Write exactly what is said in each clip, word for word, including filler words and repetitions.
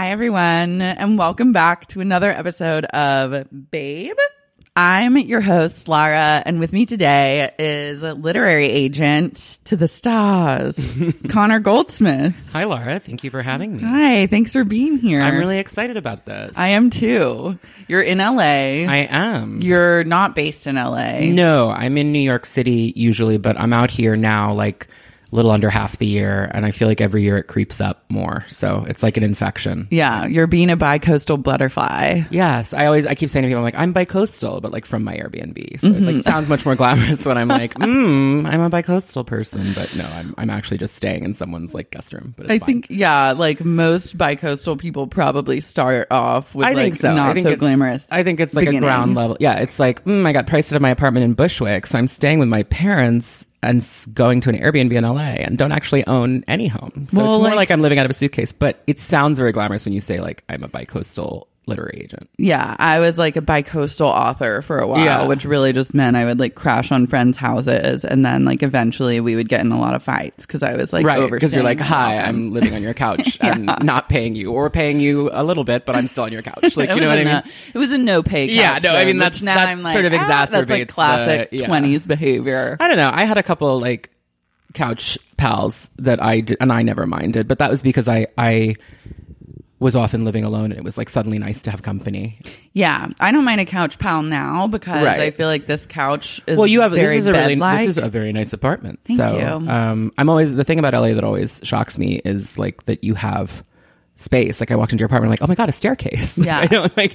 Hi, everyone, and welcome back to another episode of Babe. I'm your host, Lara, and with me today is a literary agent to the stars, Connor Goldsmith. Hi, Lara. Thank you for having me. Hi, thanks for being here. I'm really excited about this. I am too. You're in L A. I am. You're not based in L A. No, I'm in New York City usually, but I'm out here now like a little under half the year, and I feel like every year it creeps up more. So it's like an infection. Yeah, you're being a bi-coastal butterfly. Yes, I always I keep saying to people, I'm like, I'm bi-coastal, but like from my Airbnb. So mm-hmm. it like sounds much more glamorous when I'm like, mm, I'm a bi-coastal person, but no, I'm I'm actually just staying in someone's like guest room. But it's I fine. think yeah, like most bi-coastal people probably start off with I like think so. not I think so it's, glamorous. I think it's like beginnings. a ground level. Yeah, it's like mm, I got priced out of my apartment in Bushwick, so I'm staying with my parents and going to an Airbnb in L A and don't actually own any home. So well, it's more like, like I'm living out of a suitcase, but it sounds very glamorous when you say like I'm a bi-coastal literary agent. Yeah, I was like a bi-coastal author for a while, yeah. which really just meant I would like crash on friends' houses, and then like eventually we would get in a lot of fights because I was like right, overstaying. Because you're like, hi, I'm living on your couch yeah. and not paying you, or paying you a little bit, but I'm still on your couch. Like, you know what I mean? No, it was a no pay couch. Yeah, no, I mean, that's, now that I'm like, sort of ah, exacerbates that's like classic the, yeah. twenties behavior. I don't know. I had a couple like couch pals that I did, and I never minded, but that was because I, I was often living alone, and it was like suddenly nice to have company. Yeah, I don't mind a couch pal now because right. I feel like this couch is well. You have very this is a really bed-like. this is a very nice apartment. Thank so, you. Um, I'm always the thing about L A that always shocks me is like that you have space. Like I walked into your apartment, like, oh my god, a staircase. Yeah, I know, like.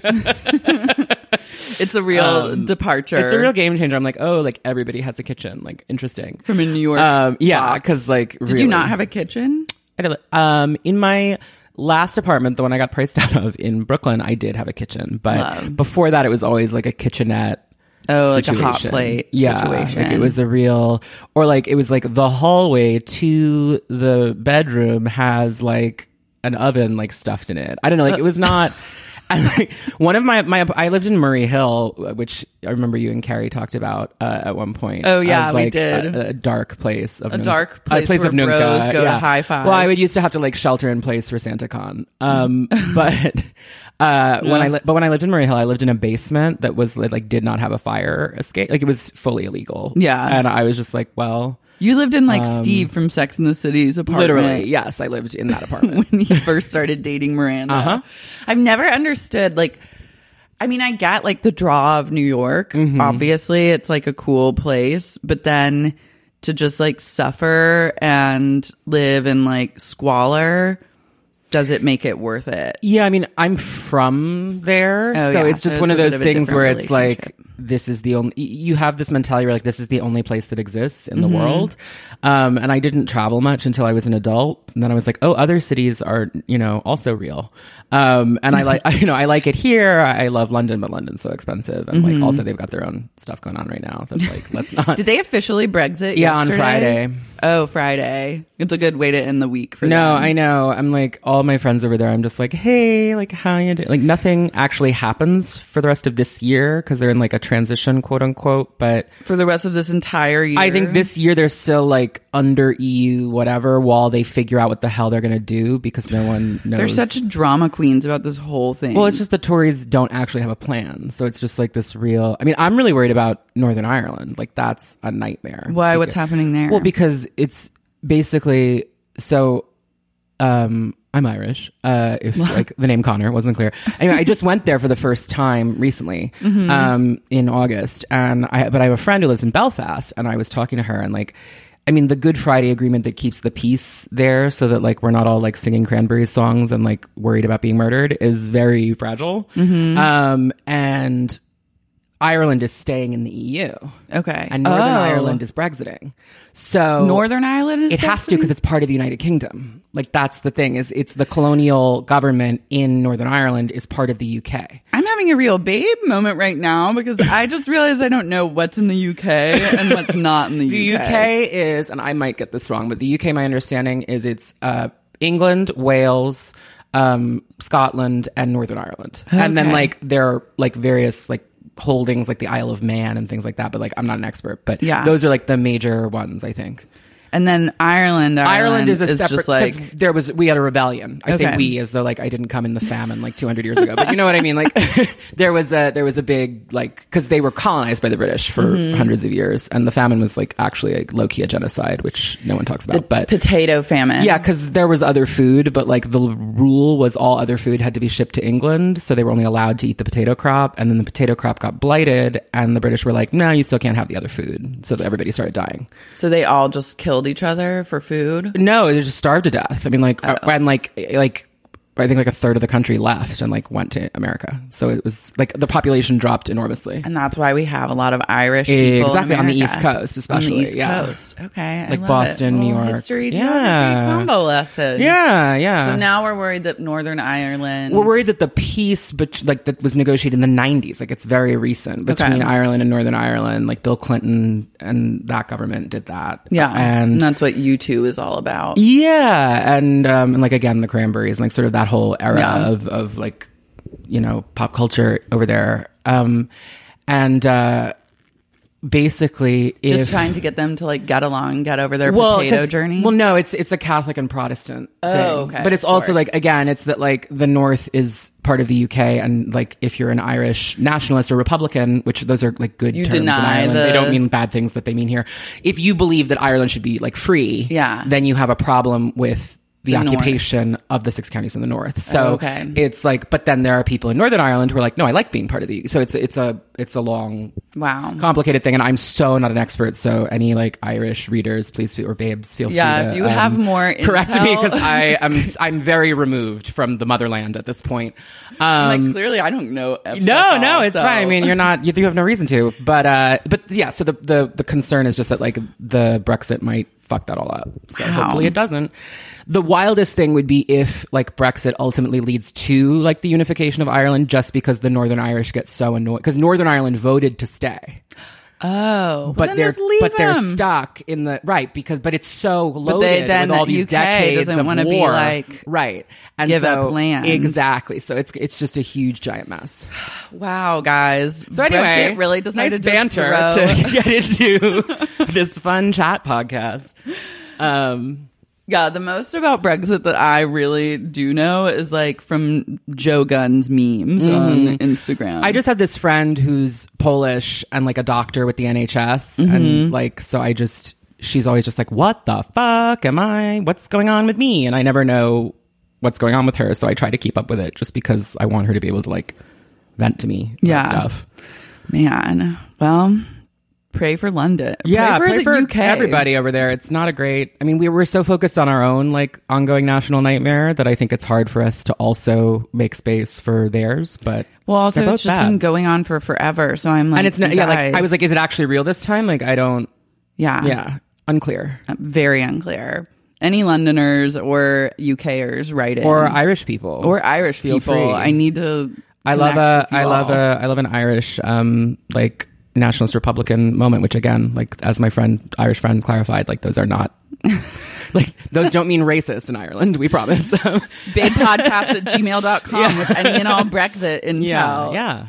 It's a real um, departure. It's a real game changer. I'm like, oh, like everybody has a kitchen. Like, interesting. From a New York. Um, yeah, because like, did really, you not have a kitchen? I did, um, in my last apartment, the one I got priced out of in Brooklyn, I did have a kitchen, but Love. before that, it was always like a kitchenette. Oh, situation. like a hot plate yeah, situation. Like it was a real, or like it was like the hallway to the bedroom has like an oven like stuffed in it. I don't know, like it was not. And like, one of my, my, I lived in Murray Hill, which I remember you and Carrie talked about uh, at one point. Oh yeah, as, like, we did. A, a dark place of a Nunca, dark place, a place where of Nunca. bros go yeah. to high five. Well, I would used to have to like shelter in place for SantaCon. Um, but uh, when I li- but when I lived in Murray Hill, I lived in a basement that was like did not have a fire escape. Like it was fully illegal. Yeah, and I was just like, well. You lived in like um, Steve from Sex and the City's apartment. Literally, yes, I lived in that apartment when he first started dating Miranda. Uh-huh. I've never understood like. I mean, I get like the draw of New York. Mm-hmm. Obviously, it's like a cool place, but then to just like suffer and live in like squalor, does it make it worth it? Yeah, I mean, I'm from there, oh, so yeah. it's just so one it's of those of things where it's like, this is the only, you have this mentality where like, this is the only place that exists in the mm-hmm. world. Um, and I didn't travel much until I was an adult. And then I was like, oh, other cities are, you know, also real. Um, and I like, I, you know, I like it here. I love London, but London's so expensive. And mm-hmm. like, also they've got their own stuff going on right now. That's like, let's not. Did they officially Brexit Yeah, yesterday? on Friday. Oh, Friday. It's a good way to end the week for no, them. I know. I'm like, all my friends over there, I'm just like, hey, like, how you doing? Like, nothing actually happens for the rest of this year because they're in like a transition, quote unquote. But for the rest of this entire year, I think this year they're still like under E U, whatever, while they figure out what the hell they're going to do because no one knows. They're such drama queens about this whole thing. Well, it's just the Tories don't actually have a plan. So it's just like this real, I mean, I'm really worried about Northern Ireland. Like, that's a nightmare. Why? Because, what's happening there? Well, because it's basically, so um I'm Irish, uh if like the name Connor wasn't clear. Anyway, I just went there for the first time recently, mm-hmm. um in August, and I but I have a friend who lives in Belfast, and I was talking to her, and like, I mean, the Good Friday Agreement that keeps the peace there so that like we're not all like singing Cranberries songs and like worried about being murdered is very fragile. Mm-hmm. Um and Ireland is staying in the E U. Okay. And Northern oh. Ireland is Brexiting. So Northern Ireland is It Brexiting? has to because it's part of the United Kingdom. Like, that's the thing, is it's the colonial government in Northern Ireland is part of the U K. I'm having a real babe moment right now because I just realized I don't know what's in the U K and what's not in the, the U K. The U K is, and I might get this wrong, but the U K, my understanding is it's uh, England, Wales, um, Scotland, and Northern Ireland. Okay. And then like there are like various like holdings like the Isle of Man and things like that, but like I'm not an expert, but yeah. those are like the major ones, I think. And then Ireland, Ireland, Ireland is a is separate, just like, because there was, we had a rebellion. I say Okay. we as though like I didn't come in the famine like two hundred years ago, but you know what I mean? Like there was a, there was a big, like, cause they were colonized by the British for Mm-hmm. hundreds of years. And the famine was like actually a low key a genocide, which no one talks about, but potato famine. yeah, cause there was other food, but like the rule was all other food had to be shipped to England. So they were only allowed to eat the potato crop. And then the potato crop got blighted and the British were like, no, you still can't have the other food. So everybody started dying. So they all just killed each other for food? No, they just starved to death. I mean, like, Oh. and like, like, I think like a third of the country left and like went to America. So it was like the population dropped enormously. And that's why we have a lot of Irish people. Exactly, in on the America. East Coast, especially, On the East yeah. Coast. Okay. I Like love Boston, it. New Little York. History, Yeah. geography combo lesson. Yeah, yeah. So now we're worried that Northern Ireland. We're worried that the peace, but like that was negotiated in the nineties, like it's very recent between Okay. Ireland and Northern Ireland. Like Bill Clinton and that government did that. Yeah. and And that's what U two is all about. yeah, and um, and like again the Cranberries, and like sort of that whole era Yeah. of of like you know pop culture over there, um, and uh, basically Just if trying to get them to like get along, get over their well, potato 'cause- journey. Well, no, it's it's a Catholic and Protestant Oh, thing. okay, But it's of also course. like again, it's that like the North is part of the U K, and like if you're an Irish nationalist or Republican, which those are like good You terms in deny Ireland, the- they don't mean bad things that they mean here. If you believe that Ireland should be like free, Yeah. then you have a problem with the, The North. occupation of the six counties in the North. So Oh, okay. it's like, but then there are people in Northern Ireland who are like, no, I like being part of the. So it's it's a it's a long, Wow. complicated thing, and I'm so not an expert. So any like Irish readers, please feel, or babes, feel Yeah, free to if you um, have more correct me intel. because I am I'm very removed from the motherland at this point. Um, like clearly, I don't know. no, no, it's so. fine. I mean, you're not. You, you have no reason to. But uh, but yeah. So the the the concern is just that like the Brexit might fuck that all up. So Wow. hopefully it doesn't. The wildest thing would be if like Brexit ultimately leads to like the unification of Ireland, just because the Northern Irish get so annoyed because Northern Ireland voted to stay. Oh, But then they're just leave but they're them. stuck in the right because but it's so loaded they then with all these U K decades doesn't of wanna be war. like, right and give so, up land. exactly. So it's it's just a huge giant mess. Wow, guys. So anyway, Brexit really decided nice banter to, just throw- to get into this fun chat podcast. Um, Yeah, the most about Brexit that I really do know is like from Joe Gunn's memes on Instagram. I just have this friend who's Polish and like a doctor with the N H S, and like so I just she's always just like, what the fuck am I? What's going on with me? And I never know what's going on with her, so I try to keep up with it just because I want her to be able to like vent to me. About Yeah. stuff. Man, well, pray for London. Yeah, pray for the U K. everybody over there. It's not a great. I mean, we were so focused on our own like ongoing national nightmare that I think it's hard for us to also make space for theirs. But Well, also they're both it's just bad. been going on for forever. So I'm like, and it's not, you yeah. Like guys- I was like, is it actually real this time? Like I don't. yeah, Yeah, unclear. very unclear. Any Londoners or UKers write in, Or Irish people, or Irish Feel people. free. I need to. I love connect a. with you I love all. a. I love an Irish um like nationalist Republican moment. Which again, like as my friend Irish friend clarified, like those are not. Like those don't mean racist in Ireland. We promise. Big podcast at gmail dot com with any and all Brexit intel. yeah, yeah.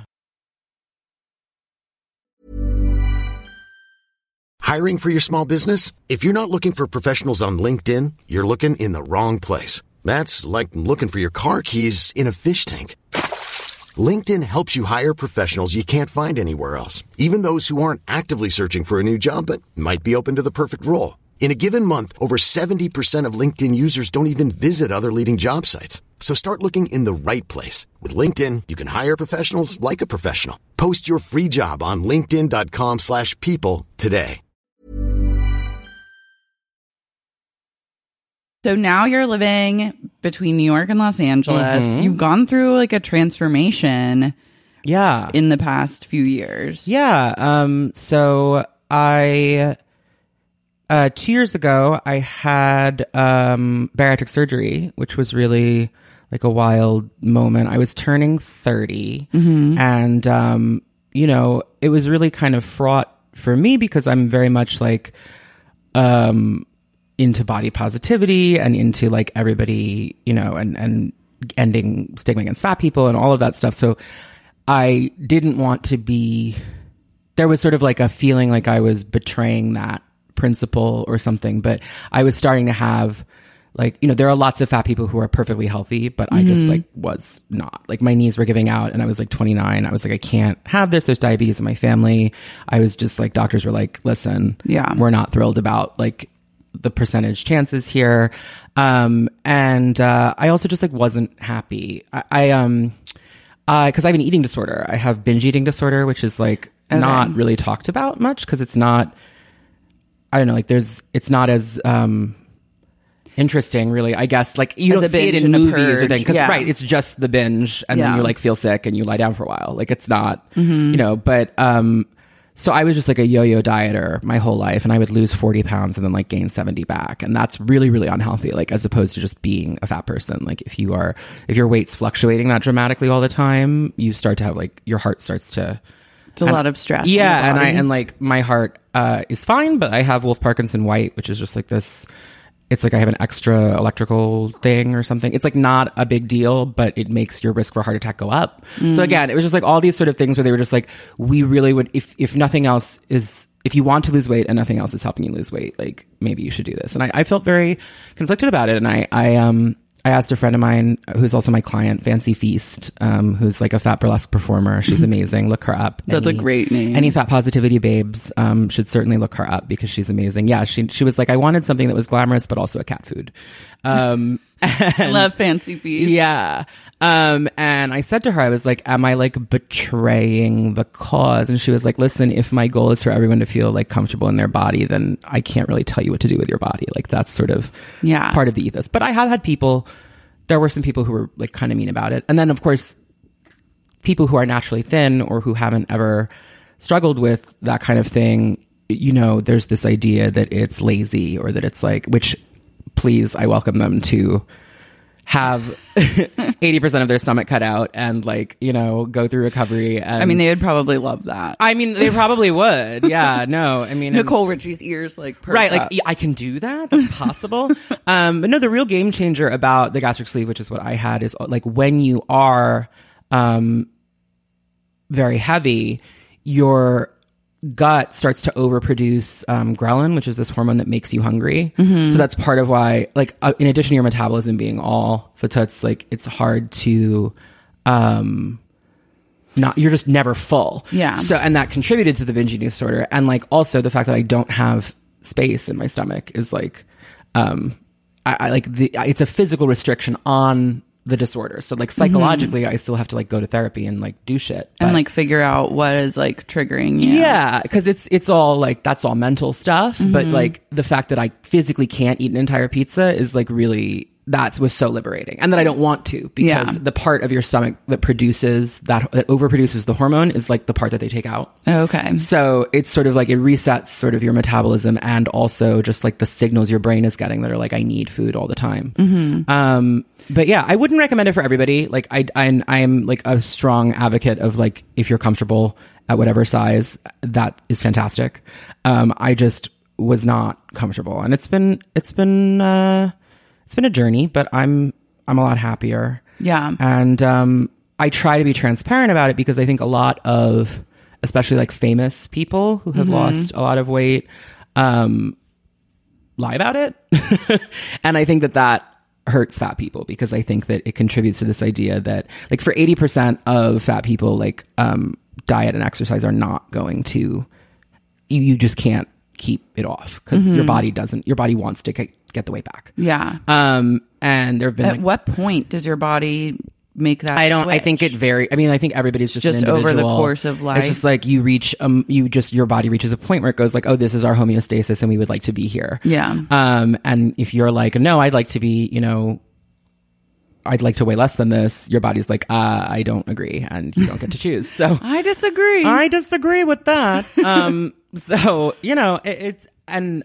Hiring for your small business? If you're not looking for professionals on LinkedIn, you're looking in the wrong place. That's like looking for your car keys in a fish tank. LinkedIn helps you hire professionals you can't find anywhere else, even those who aren't actively searching for a new job but might be open to the perfect role. In a given month, over seventy percent of LinkedIn users don't even visit other leading job sites. So start looking in the right place. With LinkedIn, you can hire professionals like a professional. Post your free job on linkedin dot com slash people today. So now you're living between New York and Los Angeles. Mm-hmm. You've gone through like a transformation Yeah. in the past few years. Yeah. Um, so I, uh, two years ago, I had um, bariatric surgery, which was really like a wild moment. I was turning thirty, and, um, you know, it was really kind of fraught for me because I'm very much like, um, into body positivity and into like everybody, you know, and, and ending stigma against fat people and all of that stuff. So I didn't want to be, there was sort of like a feeling like I was betraying that principle or something, but I was starting to have like, you know, there are lots of fat people who are perfectly healthy, but I just like was not. Like my knees were giving out and I was like twenty-nine. I was like, I can't have this. There's diabetes in my family. I was just like, doctors were like, listen, yeah, we're not thrilled about like the percentage chances here. Um, and uh, I also just like wasn't happy. I, I um, uh, cause I have an eating disorder. I have binge eating disorder, which is like okay. not really talked about much because it's not, I don't know, like there's, it's not as, um, interesting, really, I guess. Like you As don't see it in movies or things, because yeah. right, it's just the binge, and yeah. then you like feel sick and you lie down for a while. Like it's not, mm-hmm. you know. But um, so I was just like a yo-yo dieter my whole life, and I would lose forty pounds and then like gain seventy back, and that's really, really unhealthy. Like as opposed to just being a fat person. Like if you are, if your weight's fluctuating that dramatically all the time, you start to have like your heart starts to. It's a and, lot of stress. Yeah, and I and like my heart uh, is fine, but I have Wolff Parkinson White, which is just like this. It's like I have an extra electrical thing or something. It's like not a big deal, but it makes your risk for a heart attack go up. Mm. So again, it was just like all these sort of things where they were just like, we really would, if, if nothing else is, if you want to lose weight and nothing else is helping you lose weight, like maybe you should do this. And I, I felt very conflicted about it. And I, I, um, I asked a friend of mine who's also my client, Fancy Feast, um, who's like a fat burlesque performer. She's amazing. Look her up. That's any, a great name. Any fat positivity babes um, should certainly look her up because she's amazing. Yeah, she she was like, I wanted something that was glamorous but also a cat food. Um, I love Fancy Feast. Yeah. Um, and I said to her, I was like, am I like betraying the cause? And she was like, listen, if my goal is for everyone to feel like comfortable in their body, then I can't really tell you what to do with your body. Like that's sort of yeah. part of the ethos. But I have had people, there were some people who were like kind of mean about it. And then of course, people who are naturally thin or who haven't ever struggled with that kind of thing, you know, there's this idea that it's lazy or that it's like, which please, I welcome them to have eighty percent of their stomach cut out and like, you know, go through recovery. And, I mean, they would probably love that. I mean, they probably would. Yeah, no, I mean. Nicole and, Richie's ears like perk right, up. like, yeah, I can do that. That's possible. um, but no, the real game changer about the gastric sleeve, which is what I had, is like when you are um, very heavy, your gut starts to overproduce um, ghrelin, which is this hormone that makes you hungry. Mm-hmm. So that's part of why, like, uh, in addition to your metabolism being all fatoots, like, it's hard to, um, not, you're just never full. Yeah. So, and that contributed to the binge eating disorder. And like, also the fact that I don't have space in my stomach is like, um, I, I like the, it's a physical restriction on the disorder. So like psychologically, mm-hmm. I still have to like go to therapy and like do shit. But, and like figure out what is like triggering you. Yeah. Cause it's, it's all like, that's all mental stuff. Mm-hmm. But like the fact that I physically can't eat an entire pizza is like really, that was so liberating. And that I don't want to because yeah. the part of your stomach that produces that, that overproduces the hormone is like the part that they take out. Okay. So it's sort of like it resets sort of your metabolism and also just like the signals your brain is getting that are like, I need food all the time. Mm-hmm. Um, but yeah, I wouldn't recommend it for everybody. Like I, I, I am like a strong advocate of like, if you're comfortable at whatever size, that is fantastic. Um, I just was not comfortable and it's been, it's been, uh, it's been a journey, but I'm, I'm a lot happier. Yeah. And, um, I try to be transparent about it because I think a lot of, especially like famous people who have mm-hmm. lost a lot of weight, um, lie about it. And I think that that hurts fat people because I think that it contributes to this idea that like for eighty percent of fat people, like, um, diet and exercise are not going to, you, you just can't keep it off because mm-hmm. your body doesn't, your body wants to get, get the weight back. Yeah. Um, and there have been at like, what point does your body make that I don't switch? I think it very I mean I think everybody's just, just an over the individual. course of life. It's just like you reach um you just your body reaches a point where it goes like, oh, this is our homeostasis and we would like to be here. Yeah. Um and if you're like, no, I'd like to be, you know, I'd like to weigh less than this, your body's like, uh, I don't agree and you don't get to choose. So I disagree. I disagree with that. Um so, you know, it, it's and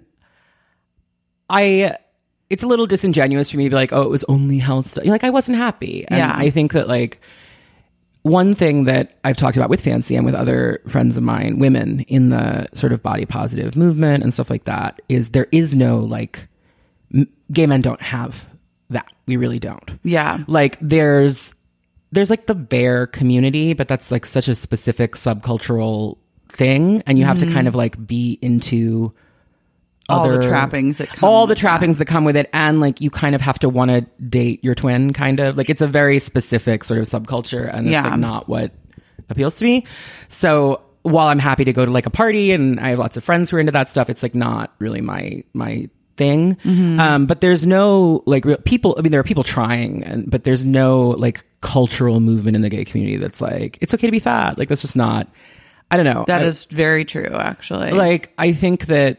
I it's a little disingenuous for me to be like, oh, it was only health stuff. Like, I wasn't happy. And yeah. I think that, like, one thing that I've talked about with Fancy and with other friends of mine, women in the sort of body positive movement and stuff like that, is there is no, like, m- gay men don't have that. We really don't. Yeah. Like, there's, there's like the bear community, but that's like such a specific subcultural thing. And you have mm-hmm. to kind of like be into all other the trappings that come all the with trappings that. that come with it, and like you kind of have to want to date your twin, kind of like it's a very specific sort of subculture, and it's Yeah. like not what appeals to me. So while I'm happy to go to like a party and I have lots of friends who are into that stuff, it's like not really my my thing. Mm-hmm. Um, but there's no like real people. I mean, there are people trying, and but there's no like cultural movement in the gay community that's like it's okay to be fat. Like that's just not. I don't know. That I, is very true, actually. like I think that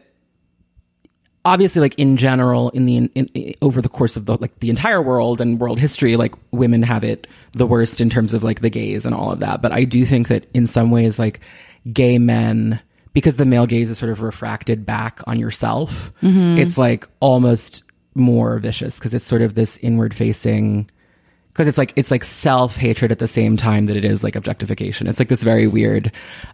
obviously, like in general, in the in, in, over the course of the like the entire world and world history, like women have it the worst in terms of like the gays and all of that. But I do think that in some ways, like gay men, because the male gaze is sort of refracted back on yourself, Mm-hmm. it's like almost more vicious because it's sort of this inward facing. Because it's like it's like self hatred at the same time that it is like objectification. It's like this very weird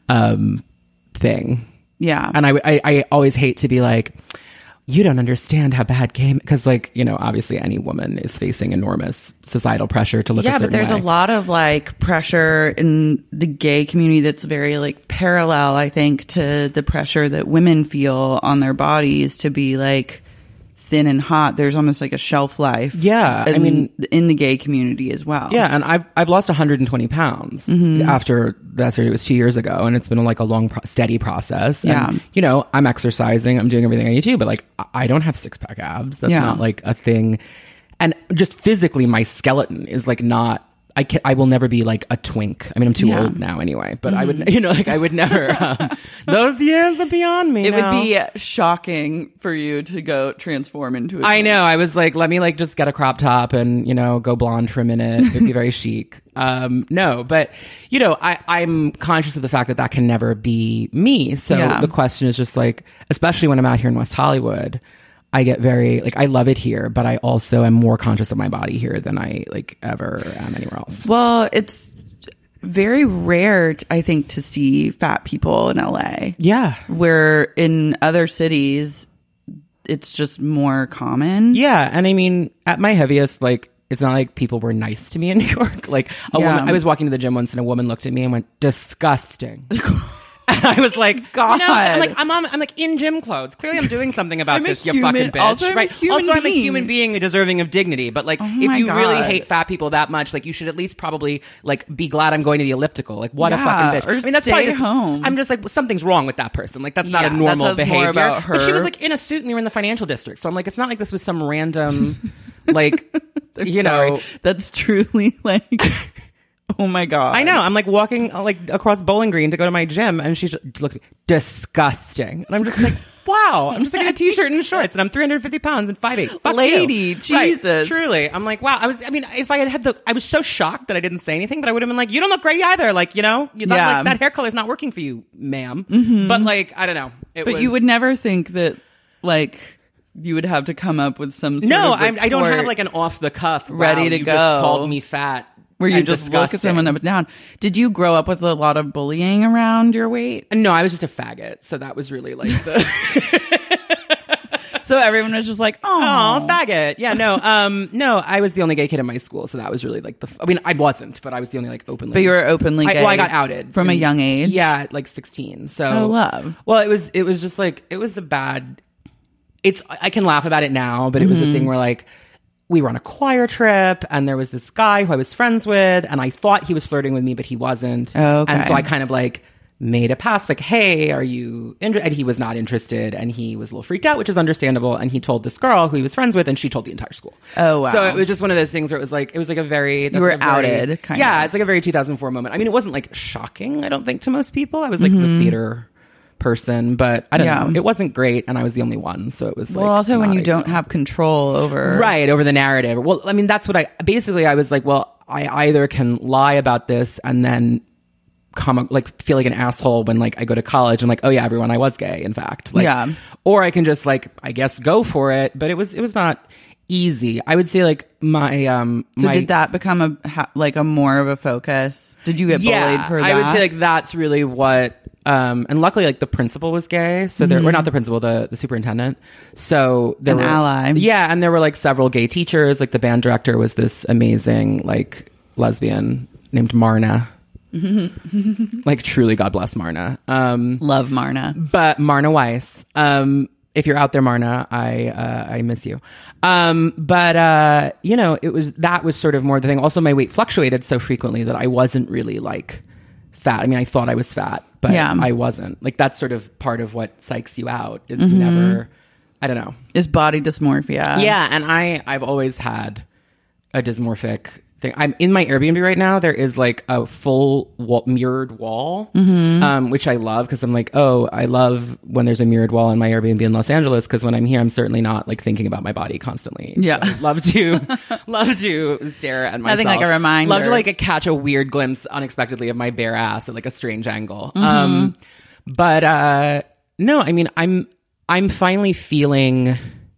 um, thing. yeah. And I, I I always hate to be like, you don't understand how bad gay, because like, you know, obviously any woman is facing enormous societal pressure to look a yeah, certain but there's way. a lot of like pressure in the gay community that's very like parallel, I think, to the pressure that women feel on their bodies to be like thin and hot. There's almost like a shelf life. Yeah, I in, mean- in the gay community as well. Yeah, and I've I've lost one hundred twenty pounds Mm-hmm. after that surgery. It was two years ago, and it's been like a long, pro- steady process. And, Yeah. you know, I'm exercising, I'm doing everything I need to, but like I- I don't have six pack abs. That's Yeah. not like a thing. And just physically, my skeleton is like not. I can, I will never be like a twink. I mean, I'm too Yeah. old now anyway. But I would, you know, like I would never. Um, those years are beyond me. It now. would be shocking for you to go transform into a I twin. know. I was like, let me like just get a crop top and, you know, go blonde for a minute. It'd be very chic. Um, no, but you know, I, I'm conscious of the fact that that can never be me. So Yeah. the question is just like, especially when I'm out here in West Hollywood, I get very like, I love it here, but I also am more conscious of my body here than I like ever am anywhere else. Well, it's very rare, t- I think, to see fat people in L A. Yeah. Where in other cities, it's just more common. Yeah. And I mean, at my heaviest, like, it's not like people were nice to me in New York. Like a Yeah. woman, I was walking to the gym once and a woman looked at me and went, disgusting. And I was like, God. you know, I'm like, I'm, on, I'm like in gym clothes. Clearly I'm doing something about I'm a this, you human- fucking bitch. also I'm a right? human also, I'm a being. human being deserving of dignity. But like, Oh if my you really God. hate fat people that much, like you should at least probably like be glad I'm going to the elliptical. Like what a Yeah, fucking bitch. or I mean, that's stay probably just, home. I'm just like, well, something's wrong with that person. Like that's not Yeah, a that normal says more behavior. about But she her. was like in a suit and we were in the financial district. So I'm like, it's not like this was some random, like, I'm you sorry. know. That's truly like, oh my God. I know. I'm like walking uh, like across Bowling Green to go to my gym, and she just looks at me, disgusting. And I'm just like, wow. I'm just like in a t-shirt and shorts, and I'm three hundred fifty pounds and five eight. Fuck Lady, you. Jesus. Right, truly. I'm like, wow. I was. I mean, if I had had the, I was so shocked that I didn't say anything, but I would have been like, you don't look great either. Like, you know, you, that, Yeah. like, that hair color is not working for you, ma'am. But like, I don't know. It But was, you would never think that, like, you would have to come up with some sort No, of I'm, I don't retort have like an off the cuff ready wow, to you go. Just called me fat. where you and just look at disgusting. someone up and down. Did you grow up with a lot of bullying around your weight? No, I was just a faggot, so that was really like the. So everyone was just like, Oh, oh, faggot. Yeah, no, um, no, I was the only gay kid in my school, so that was really like the. F- I mean, I wasn't, but I was the only like openly. But you were openly I, gay. well, I got outed from a in- young age. Yeah, at like sixteen. So, Oh, love. Well, it was. It was just like it was a bad. It's. I can laugh about it now, but it was a Mm-hmm. thing where like. We were on a choir trip, and there was this guy who I was friends with, and I thought he was flirting with me, but he wasn't. Oh, okay. And so I kind of like made a pass, like, "Hey, are you?" Inter-? And he was not interested, and he was a little freaked out, which is understandable. And he told this girl who he was friends with, and she told the entire school. Oh, wow. So it was just one of those things where it was like it was like a very that's were like a very- outed, kind yeah, of. it's like a very two thousand four moment. I mean, it wasn't like shocking, I don't think, to most people. I was like the theater person, but I don't Mm-hmm. Yeah. know. It wasn't great, and I was the only one, so it was like Well, also when not you don't ideal. have control over right over the narrative. Well, I mean, that's what I basically I was like. Well, I either can lie about this and then come like feel like an asshole when like I go to college and like, oh yeah, everyone, I was gay, in fact. Like, Yeah. Or I can just like I guess go for it, but it was it was not easy. I would say like my um. So my, did that become a ha- like a more of a focus? Did you get yeah, bullied for that? I would say like that's really what. Um, and luckily, like the principal was gay, so there were not the principal, the the superintendent. So there An were ally. yeah, and there were like several gay teachers. Like the band director was this amazing like lesbian named Marna. Like truly, God bless Marna. Um, Love Marna. but Marna Weiss. Um, if you're out there, Marna, I uh, I miss you. Um, but uh, you know, it was that was sort of more the thing. Also, my weight fluctuated so frequently that I wasn't really like fat. I mean, I thought I was fat, but yeah. I wasn't. Like that's sort of part of what psychs you out is mm-hmm. never. I don't know. Is body dysmorphia? Yeah, and I I've always had a dysmorphic thing. I'm in my Airbnb right now. There is like a full wall, mirrored wall, mm-hmm. um, which I love because I'm like, oh, I love when there's a mirrored wall in my Airbnb in Los Angeles because when I'm here, I'm certainly not like thinking about my body constantly. Yeah, so I love to love to stare at myself. Nothing like a reminder. Love to like catch a weird glimpse unexpectedly of my bare ass at like a strange angle. Mm-hmm. Um, but uh, no, I mean, I'm I'm finally feeling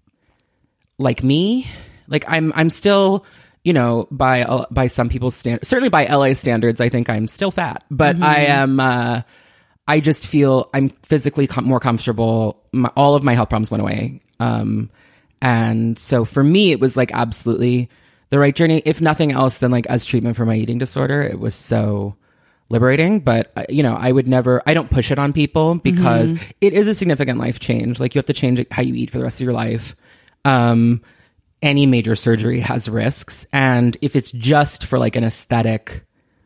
like me. Like I'm I'm still. You know, by uh, by some people's standards, certainly by L A standards, I think I'm still fat. But mm-hmm. I am, uh, I just feel I'm physically com- more comfortable. My, all of my health problems went away. Um, and so for me, it was like absolutely the right journey. If nothing else, then like as treatment for my eating disorder, it was so liberating. But, uh, you know, I would never, I don't push it on people because mm-hmm. it is a significant life change. Like you have to change how you eat for the rest of your life. Um, Any major surgery has risks. And if it's just for like an aesthetic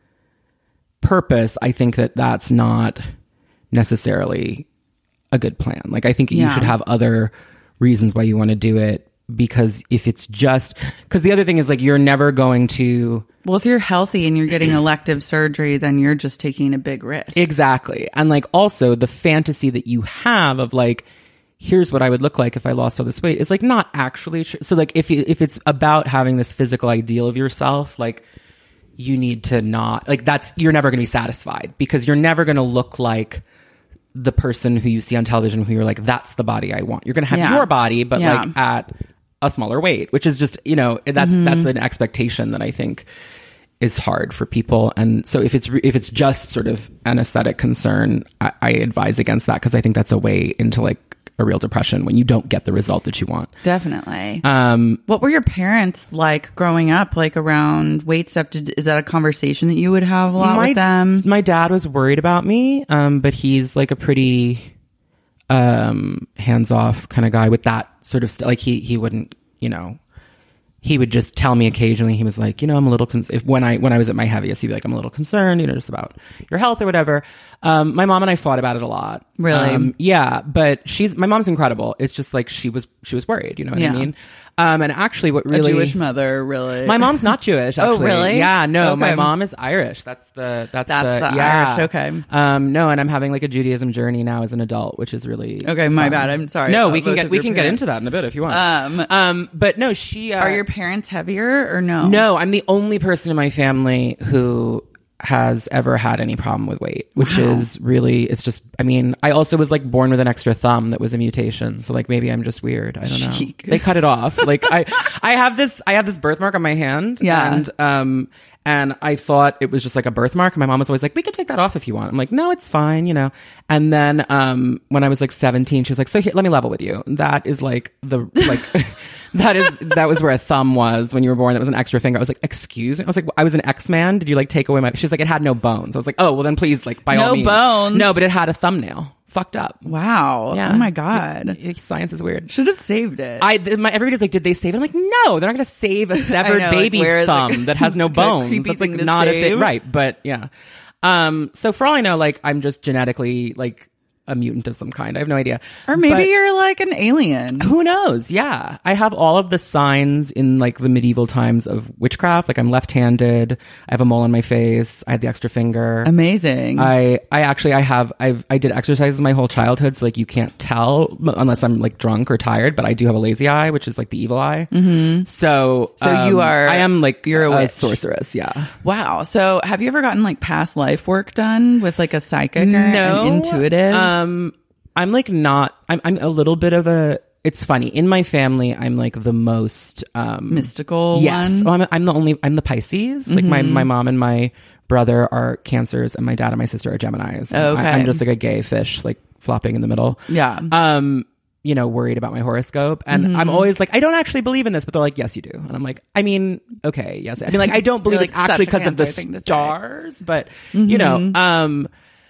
purpose, I think that that's not necessarily a good plan. Like, I think yeah. you should have other reasons why you want to do it. Because if it's just, because the other thing is like, you're never going to. Well, if you're healthy and you're getting elective surgery, then you're just taking a big risk. Exactly. And like also the fantasy that you have of like, here's what I would look like if I lost all this weight. It's like not actually true. So like if you, if it's about having this physical ideal of yourself, like you need to not like that's, you're never going to be satisfied because you're never going to look like the person who you see on television who you're like, that's the body I want. You're going to have yeah. your body, but yeah. like at a smaller weight, which is just, you know, that's, mm-hmm. that's an expectation that I think is hard for people. And so if it's, if it's just sort of an aesthetic concern, I, I advise against that because I think that's a way into like, a real depression when you don't get the result that you want. Definitely. Um, what were your parents like growing up, like around weight stuff? Did, is that a conversation that you would have a lot my, with them? My dad was worried about me, um, but he's like a pretty um, hands-off kind of guy with that sort of stuff. Like he, he wouldn't, you know, he would just tell me occasionally, he was like, you know, I'm a little, con- if when I, when I was at my heaviest, he'd be like, I'm a little concerned, you know, just about your health or whatever. Um, my mom and I fought about it a lot. Really? Um, yeah. But she's, my mom's incredible. It's just like, she was, she was worried, you know what yeah. I mean? Um, and actually what really. A Jewish mother, really? My mom's not Jewish, actually. Oh, really? Yeah, no, okay. my mom is Irish. That's the, that's, that's the, the yeah. Irish, okay. Um, no, and I'm having like a Judaism journey now as an adult, which is really. Okay, my fun. bad. I'm sorry. No, we can get, we can parents. get into that in a bit if you want. Um, um, but no, she. Uh, Are your parents heavier or no? No, I'm the only person in my family who has ever had any problem with weight, which wow. is really, it's just, I mean, I also was like born with an extra thumb that was a mutation. So like maybe I'm just weird. I don't know. Cheek. They cut it off. Like I, I have this, I have this birthmark on my hand. Yeah. And, um, and I thought it was just like a birthmark. And my mom was always like, we could take that off if you want. I'm like, no, it's fine, you know? And then, um, when I was like seventeen, she was like, so here, let me level with you. That is like the, like, that is, that was where a thumb was when you were born. That was an extra finger. I was like, excuse me. I was like, I was an X-Man. Did you like take away my, she's like, it had no bones. I was like, oh, well then please, like, by no all means. No bones. No, but it had a thumbnail. Fucked up. Wow. Yeah. Oh my God. Yeah, science is weird. Should have saved it. I, th- my, everybody's like, did they save it? I'm like, no, they're not going to save a severed know, baby like, thumb like, that has no bones. That's like not save. a thing. Right. But yeah. Um, so for all I know, like, I'm just genetically like a mutant of some kind. I have no idea. Or maybe but you're like an alien. Who knows? Yeah. I have all of the signs in like the medieval times of witchcraft. Like I'm left-handed. I have a mole on my face. I had the extra finger. Amazing. I, I actually, I have, I've, I did exercises my whole childhood. So like you can't tell unless I'm like drunk or tired, but I do have a lazy eye, which is like the evil eye. Mm-hmm. So, so um, you are, I am like, you're a, a witch. sorceress. Yeah. Wow. So have you ever gotten like past life work done with like a psychic or no, an intuitive? Um, I'm like not, I'm, I'm a little bit of a, it's funny. In my family, I'm like the most, um, mystical yes. one. Oh, I'm, I'm the only, I'm the Pisces. Like mm-hmm. my, my mom and my brother are Cancers and my dad and my sister are Geminis. Okay. I, I'm just like a gay fish, like flopping in the middle. Yeah. Um, you know, worried about my horoscope. And mm-hmm. I'm always like, I don't actually believe in this, but they're like, yes, you do. And I'm like, I mean, okay, yes. I mean, like, I don't believe like it's actually because of the stars, but mm-hmm. you know, um,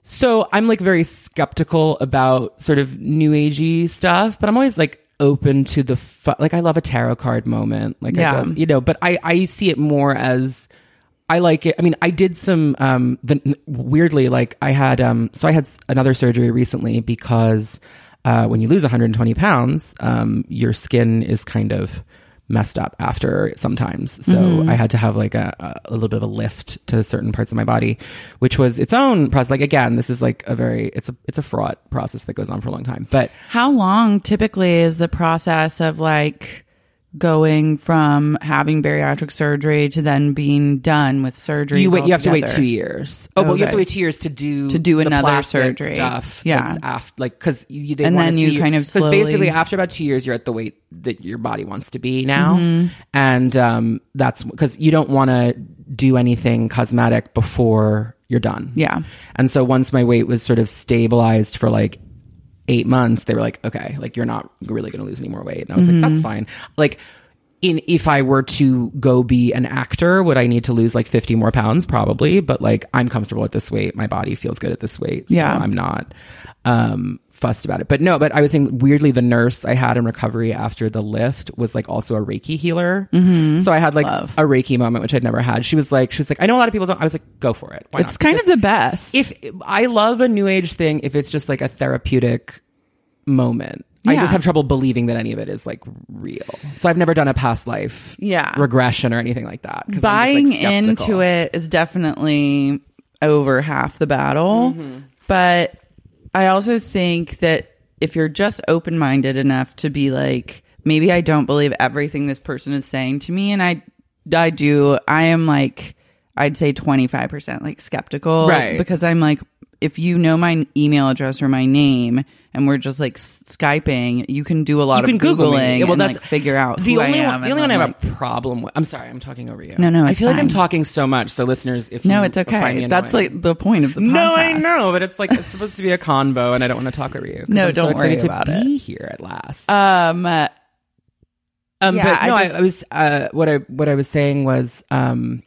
So I'm like very skeptical about sort of new agey stuff, but I'm always like open to the fu- like I love a tarot card moment, like Yeah. I guess, you know, but I I see it more as I like it. I mean, I did some um the weirdly like I had um so I had s- another surgery recently because uh when you lose one hundred twenty pounds, um your skin is kind of messed up after sometimes. So Mm-hmm. I had to have like a, a little bit of a lift to certain parts of my body, which was its own process. Like again, this is like a very, it's a, it's a fraught process that goes on for a long time. But How long typically is the process of like going from having bariatric surgery to then being done with surgery? you wait, you have to wait two years. Oh, well, you have to Okay. wait two years to do To do the another plastic surgery. stuff. Yeah. After, like, cause you, they And wanna then you see kind of because slowly- basically after about two years, you're at the weight that your body wants to be now. Mm-hmm. And, um, that's because you don't want to do anything cosmetic before you're done. Yeah. And so once my weight was sort of stabilized for like eight months, they were like, okay, like you're not really going to lose any more weight. And I was Mm-hmm. like, that's fine. Like, in if I were to go be an actor, would I need to lose like fifty more pounds? Probably, but like I'm comfortable at this weight. My body feels good at this weight. So Yeah. I'm not um fussed about it. But no, but I was saying weirdly the nurse I had in recovery after the lift was like also a Reiki healer. Mm-hmm. So I had like Love. a Reiki moment, which I'd never had. She was like, she was like, I know a lot of people don't. I was like, go for it. Why It's not? kind of Because the best. if I love a new age thing, if it's just like a therapeutic moment. I Yeah. just have trouble believing that any of it is like real. So I've never done a past life Yeah. regression or anything like that. 'cause I'm Buying just, like, skeptical. into it is definitely over half the battle. But I also think that if you're just open-minded enough to be like, maybe I don't believe everything this person is saying to me, and I I do, I am like, I'd say twenty-five percent like skeptical. Right. Because I'm like, if you know my email address or my name and we're just like s- Skyping, you can do a lot You can of Google me. Googling Yeah, well, and that's like figure out the who only I am. one. The and only one I then, have like, a problem with. I'm sorry, I'm talking over you. No, no, I it's feel like I'm fine. talking so much. So listeners, if No, you it's find me okay. That's annoying- like the point of the podcast. No, I know, but it's like it's supposed to be a convo, and I don't want to talk over you. 'cause No, I'm so don't worry excited about to it. be here at last. Um, uh, Um, Yeah, but no, I I, just- I was uh, what I what I was saying was, um,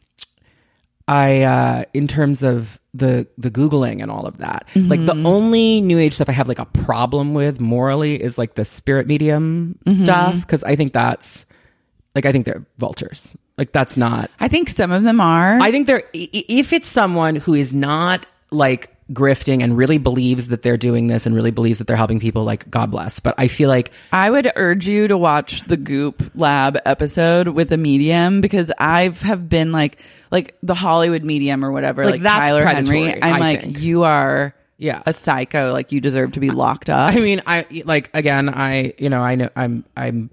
I uh, in terms of the the Googling and all of that, like Mm-hmm. the only new age stuff I have like a problem with morally is like the spirit medium Mm-hmm. stuff, because I think that's like I think they're vultures. Like that's not. I think some of them are. I think they're i- i- if it's someone who is not like grifting and really believes that they're doing this and really believes that they're helping people, like God bless. But I feel like I would urge you to watch the Goop Lab episode with a medium, because I've have been like like the Hollywood medium or whatever, Like, like, that's Tyler predatory, Henry. I'm I like, think. you are Yeah. a psycho. Like you deserve to be locked up. I mean, I like again. I you know I know I'm I'm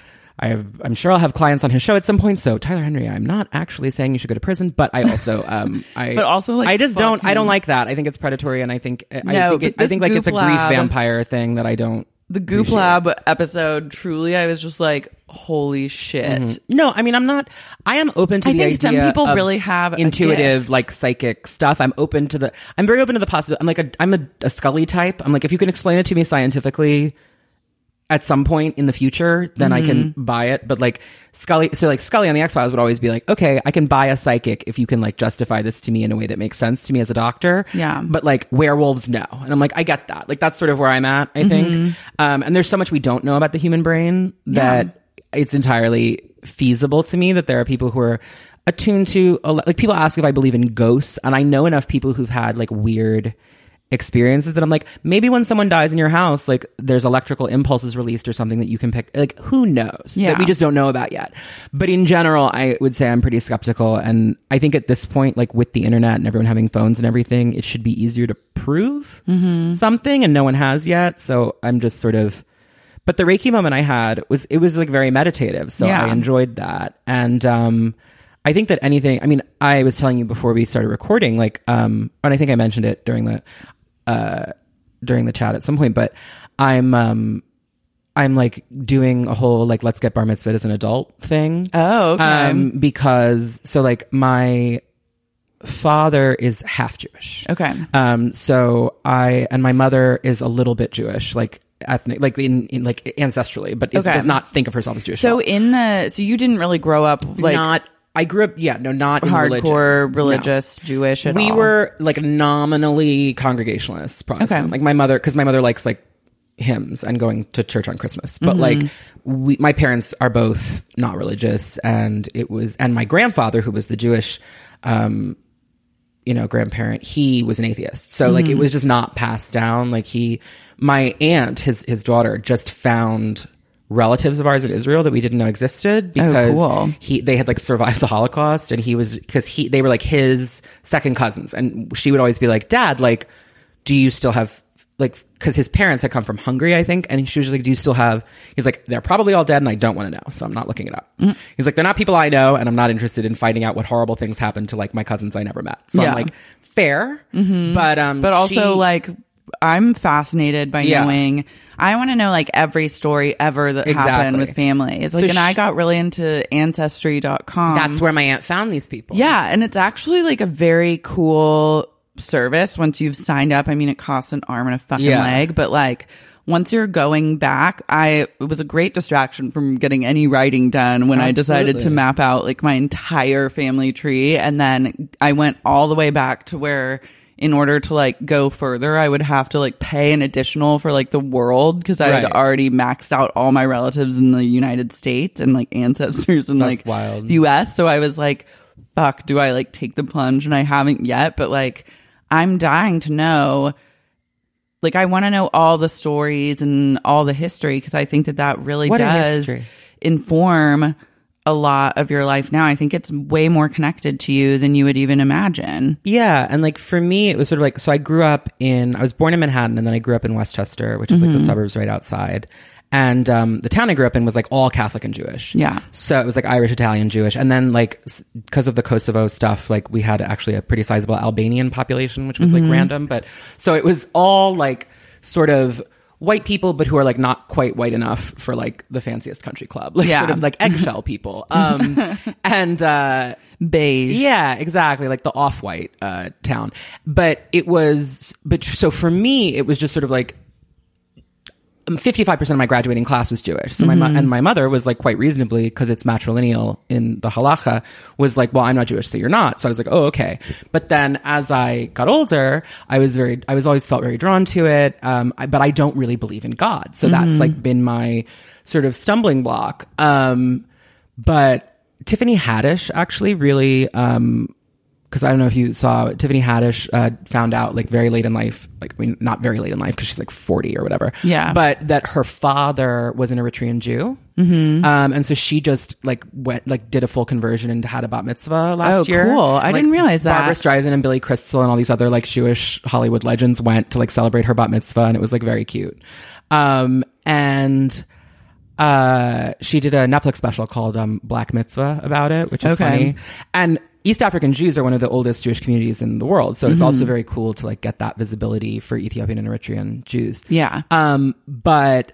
I have I'm sure I'll have clients on his show at some point. So Tyler Henry, I'm not actually saying you should go to prison, but I also um I But also, like, I just fuck don't I don't him. like that. I think it's predatory, and I think I No, think but it, I this think like it's a Goop grief Lab- vampire thing that I don't. the Goop appreciate. Lab episode, truly, I was just like, holy shit. No, I mean I'm not. I am open to I the think some idea people of really have a intuitive, gift. like psychic stuff. I'm open to the. I'm very open to the possibility. I'm like a. I'm a, a Scully type. I'm like, if you can explain it to me scientifically, at some point in the future, then I can Mm-hmm. buy it. But like Scully, so like Scully on the X Files would always be like, okay, I can buy a psychic if you can like justify this to me in a way that makes sense to me as a doctor. Yeah. But like werewolves, no. And I'm like, I get that. Like that's sort of where I'm at, I think. Mm-hmm. Um, and there's so much we don't know about the human brain that it's entirely feasible to me that there are people who are attuned to, like people ask if I believe in ghosts, and I know enough people who've had like weird experiences that I'm like, maybe when someone dies in your house, like there's electrical impulses released or something that you can pick. Like who knows? Yeah. That we just don't know about yet. But in general, I would say I'm pretty skeptical, and I think at this point, like with the internet and everyone having phones and everything, it should be easier to prove something, and no one has yet. So I'm just sort of. But the Reiki moment I had was it was like very meditative, so Yeah. I enjoyed that, and um. I think that anything, I mean, I was telling you before we started recording, like, um, and I think I mentioned it during the, uh, during the chat at some point, but I'm, um, I'm like doing a whole, like, let's get bar mitzvah as an adult thing. Oh, okay. Um, because, so like my father is half Jewish. Okay. Um, so I, and my mother is a little bit Jewish, like, ethnic, like in, in like ancestrally, but is, Okay. does not think of herself as Jewish. at So all. in the, so you didn't really grow up like, not I grew up, yeah, no, not in hardcore religion. religious No. Jewish at we all. were like nominally Congregationalists, Protestant. Okay. Like my mother, because my mother likes like hymns and going to church on Christmas. But mm-hmm. like we, my parents are both not religious, and it was, and my grandfather, who was the Jewish, um, you know, grandparent, he was an atheist. So like, mm. it was just not passed down. Like he, my aunt, his, his daughter just found relatives of ours in Israel that we didn't know existed because oh, cool. he, they had like survived the Holocaust, and he was, cause he, they were like his second cousins. And she would always be like, Dad, like, do you still have, like, cause his parents had come from Hungary, I think. And she was just like, do you still have, he's like, they're probably all dead and I don't want to know. So I'm not looking it up. Mm. He's like, they're not people I know, and I'm not interested in finding out what horrible things happened to like my cousins I never met. So yeah. I'm like, fair. Mm-hmm. But, um, but also she, like, I'm fascinated by yeah. knowing, I want to know like every story ever that exactly. happened with families. Like, so and she, I got really into ancestry dot com. That's where my aunt found these people. Yeah. And it's actually like a very cool service once you've signed up. I mean, it costs an arm and a fucking yeah. leg, but like once you're going back, I it was a great distraction from getting any writing done when Absolutely. I decided to map out like my entire family tree. And then I went all the way back to where, in order to like go further, I would have to like pay an additional for like the world, because I right. had already maxed out all my relatives in the United States and like ancestors in That's like wild. the U S. So I was like, fuck, do I like take the plunge? And I haven't yet, but like I'm dying to know. Like I want to know all the stories and all the history, because I think that that really what does inform a lot of your life now. I think it's way more connected to you than you would even imagine. Yeah. And like for me, it was sort of like, so I grew up in, I was born in Manhattan, and then I grew up in Westchester, which is mm-hmm. like the suburbs right outside. And um, the town I grew up in was like all Catholic and Jewish. Yeah. So it was like Irish, Italian, Jewish. And then like because of the Kosovo stuff, like we had actually a pretty sizable Albanian population, which was mm-hmm. like random. But so it was all like sort of white people, but who are like not quite white enough for like the fanciest country club, like yeah. sort of like eggshell people. Um, and uh, beige. Yeah, exactly. Like the off-white uh, town. But it was, but so for me, it was just sort of like, fifty-five percent of my graduating class was Jewish. So my, mm-hmm. mo- and my mother was like quite reasonably, because it's matrilineal in the halacha, was like, well, I'm not Jewish, so you're not. So I was like, oh, okay. But then as I got older, I was very, I was always felt very drawn to it. Um, I, but I don't really believe in God. So mm-hmm. that's like been my sort of stumbling block. Um, but Tiffany Haddish actually really, um, because I don't know if you saw, Tiffany Haddish uh, found out like very late in life, like I mean, not very late in life because she's like forty or whatever. Yeah. But that her father was an Eritrean Jew. Mm-hmm. Um, and so she just like went, like did a full conversion and had a bat mitzvah last oh, year. Oh, cool. I like, didn't realize that. Barbara Streisand and Billy Crystal and all these other like Jewish Hollywood legends went to like celebrate her bat mitzvah, and it was like very cute. Um, and uh, she did a Netflix special called um, Black Mitzvah about it, which is okay. funny. And East African Jews are one of the oldest Jewish communities in the world. So it's mm-hmm. also very cool to like get that visibility for Ethiopian and Eritrean Jews. Yeah. Um, but,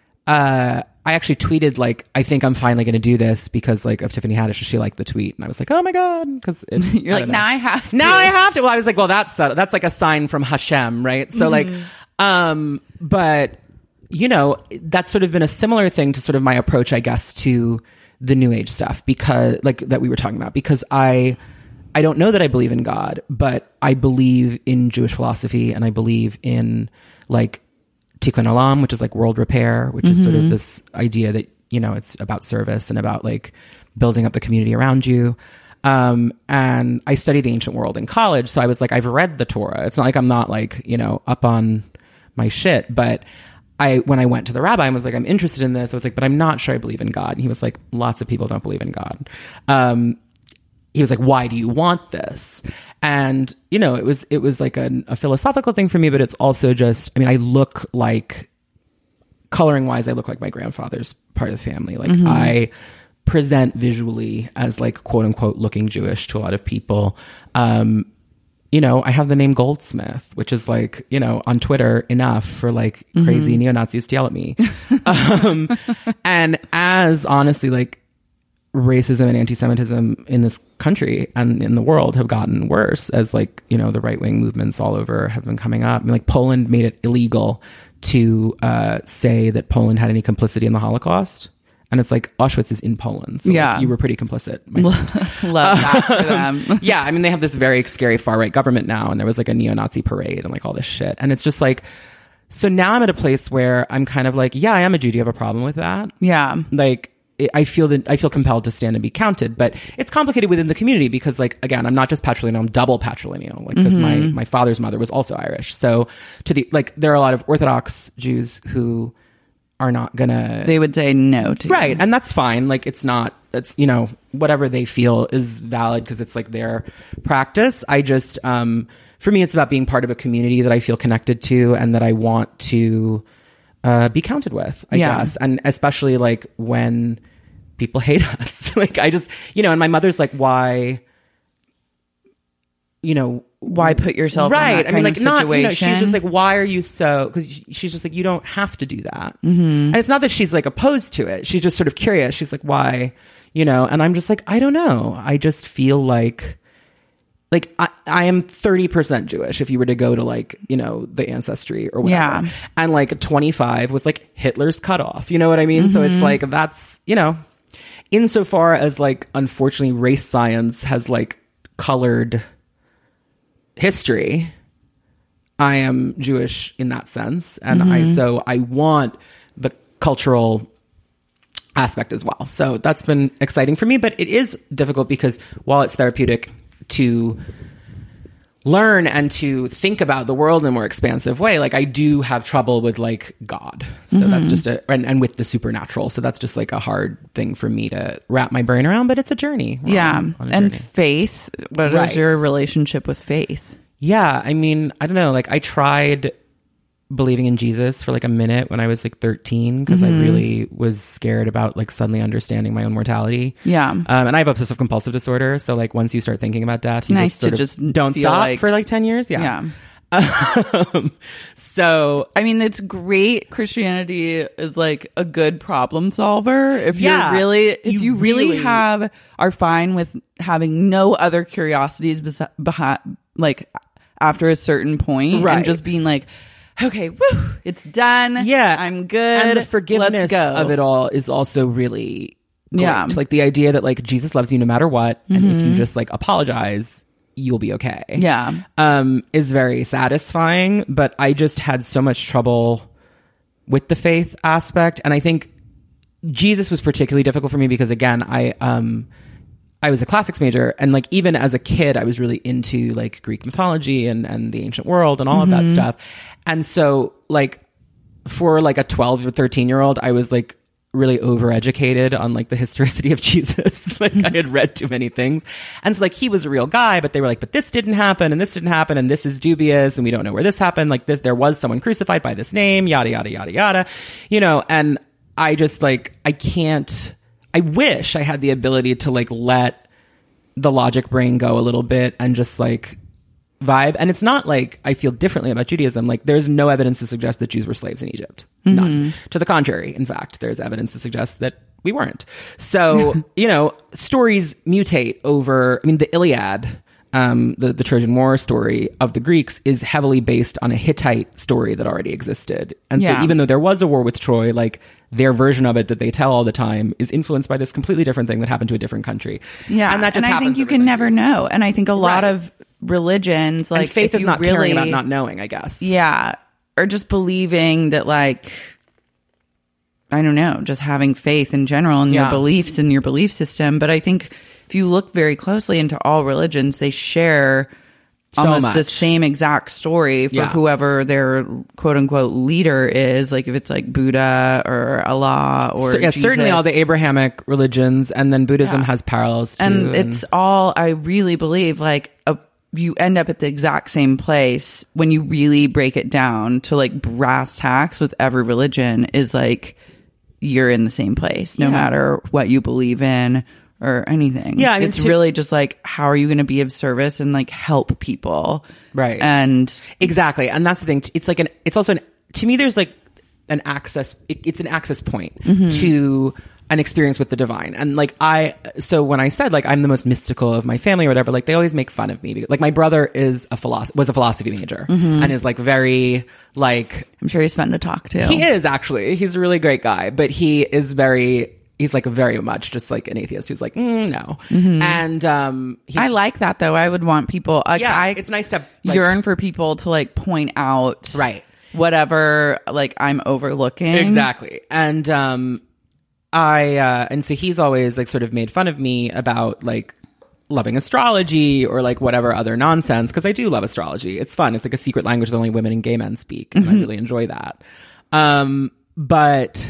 uh, I actually tweeted like, I think I'm finally going to do this because like of Tiffany Haddish. She liked the tweet, and I was like, oh my God. Cause it, you're like, now I have to. Now I have to. Well, I was like, well, that's, that's like a sign from Hashem. Right. So mm-hmm. like, um, but you know, that's sort of been a similar thing to sort of my approach, I guess, to the New Age stuff, because like that we were talking about, because I, I don't know that I believe in God, but I believe in Jewish philosophy, and I believe in like Tikkun Olam, which is like world repair, which mm-hmm. is sort of this idea that, you know, it's about service and about like building up the community around you. Um, and I studied the ancient world in college. So I was like, I've read the Torah. It's not like I'm not like, you know, up on my shit, but I, when I went to the rabbi and was like, I'm interested in this, I was like, but I'm not sure I believe in God. And he was like, lots of people don't believe in God. Um, he was like, why do you want this? And, you know, it was, it was like a, a philosophical thing for me, but it's also just, I mean, I look like, coloring wise, I look like my grandfather's part of the family. Like mm-hmm. I present visually as like, quote unquote, looking Jewish to a lot of people. Um, you know, I have the name Goldsmith, which is like, you know, on Twitter enough for like mm-hmm. crazy neo-Nazis to yell at me. um, and as honestly, like racism and anti-Semitism in this country and in the world have gotten worse, as like, you know, the right-wing movements all over have been coming up. I mean, like Poland made it illegal to uh, say that Poland had any complicity in the Holocaust. And it's like, Auschwitz is in Poland. So Yeah. like, you were pretty complicit. my friend. Love that for them. Yeah, I mean, they have this very scary far-right government now, and there was like a neo-Nazi parade and like all this shit. And it's just like, so now I'm at a place where I'm kind of like, yeah, I am a Jew. Do you have a problem with that? Yeah. Like, it, I feel that I feel compelled to stand and be counted, but it's complicated within the community because, like, again, I'm not just patrilineal, I'm double patrilineal, like, because Mm-hmm. my, my father's mother was also Irish. So to the, like, there are a lot of Orthodox Jews who are not gonna, They would say no to right. you. And that's fine. Like, it's not, it's, you know, whatever they feel is valid because it's like their practice. I just, um, for me, it's about being part of a community that I feel connected to and that I want to uh, be counted with, I Yeah. guess. And especially like when people hate us. Like, I just, you know, and my mother's like, why, you know, Why put yourself right. in that I kind mean, like, of not, situation? you know, she's just like, why are you so, because she's just like, you don't have to do that. Mm-hmm. And it's not that she's like opposed to it. She's just sort of curious. She's like, why, you know, and I'm just like, I don't know. I just feel like, like I, I am thirty percent Jewish if you were to go to like, you know, the ancestry or whatever. Yeah. And like twenty-five was like Hitler's cutoff. You know what I mean? Mm-hmm. So it's like, that's, you know, insofar as like, unfortunately, race science has like colored history, I am Jewish in that sense. And mm-hmm. I, so I want the cultural aspect as well. So that's been exciting for me, but it is difficult because while it's therapeutic to learn and to think about the world in a more expansive way, like I do have trouble with like God. So mm-hmm. that's just a, and, and with the supernatural. So that's just like a hard thing for me to wrap my brain around, but it's a journey. We're yeah. on, on a and journey. faith. What Right. is your relationship with faith? Yeah. I mean, I don't know. Like I tried believing in Jesus for like a minute when I was like thirteen because mm-hmm. I really was scared about like suddenly understanding my own mortality. Yeah. Um, and I have obsessive compulsive disorder. So like once you start thinking about death, it's you nice just sort to of just don't feel stop like, for like ten years. Yeah. Yeah. Um, so I mean, it's great. Christianity is like a good problem solver. If Yeah, you're really, if you you, really, really- have, are fine with having no other curiosities besi- behind, like after a certain point, Right. and just being like, okay, woo, it's done. yeah, I'm good. And the forgiveness Let's go. of it all is also really great. Yeah. Like the idea that like Jesus loves you no matter what, and Mm-hmm. if you just like apologize, you'll be okay. Yeah. Um, is very satisfying. But I just had so much trouble with the faith aspect, and I think Jesus was particularly difficult for me because again, I um. I was a classics major, and like even as a kid, I was really into like Greek mythology and, and the ancient world and all Mm-hmm. of that stuff. And so like for like a twelve or thirteen year old, I was like really overeducated on like the historicity of Jesus. Like I had read too many things. And so like he was a real guy, but they were like, but this didn't happen and this didn't happen and this is dubious and we don't know where this happened. Like this, there was someone crucified by this name, yada, yada, yada, yada, you know, and I just like, I can't, I wish I had the ability to like let the logic brain go a little bit and just like vibe. And it's not like I feel differently about Judaism. Like there's no evidence to suggest that Jews were slaves in Egypt. Mm-hmm. None. To the contrary. In fact, there's evidence to suggest that we weren't. So, you know, stories mutate over, I mean, the Iliad, um, the, the Trojan War story of the Greeks is heavily based on a Hittite story that already existed. And Yeah. so even though there was a war with Troy, like their version of it that they tell all the time is influenced by this completely different thing that happened to a different country. Yeah. And that just I happens think you over can never centuries. know. And I think a lot Right. of religions, like And faith if is you not really, caring about not knowing, I guess. Yeah. Or just believing that, like, I don't know, just having faith in general in Yeah. your beliefs and your belief system. But I think if you look very closely into all religions, they share So almost the much. same exact story for Yeah. whoever their quote unquote leader is. Like if it's like Buddha or Allah or So, yeah, Jesus. certainly all the Abrahamic religions, and then Buddhism Yeah. has parallels too. and it's all, I really believe, like a, you end up at the exact same place when you really break it down to like brass tacks with every religion is like you're in the same place no Yeah. matter what you believe in or anything. Yeah, I mean, it's to- really just like, how are you going to be of service and like help people? Right. And Exactly. And that's the thing. It's like an, it's also an, to me, there's like an access, it, it's an access point Mm-hmm. to an experience with the divine. And like I, so when I said like I'm the most mystical of my family or whatever, like they always make fun of me. Because, like my brother is a philosophy, was a philosophy major Mm-hmm. and is like very like, I'm sure he's fun to talk to. he is actually, he's a really great guy, but he is very he's like very much just like an atheist who's like, mm, no. Mm-hmm. And um, he, I like that though. I would want people. Like, yeah, I it's nice to like, yearn for people to like point out right whatever like I'm overlooking. Exactly. And um, I uh, and so he's always like sort of made fun of me about like loving astrology or like whatever other nonsense, because I do love astrology. It's fun. It's like a secret language that only women and gay men speak, and mm-hmm. I really enjoy that. Um, but.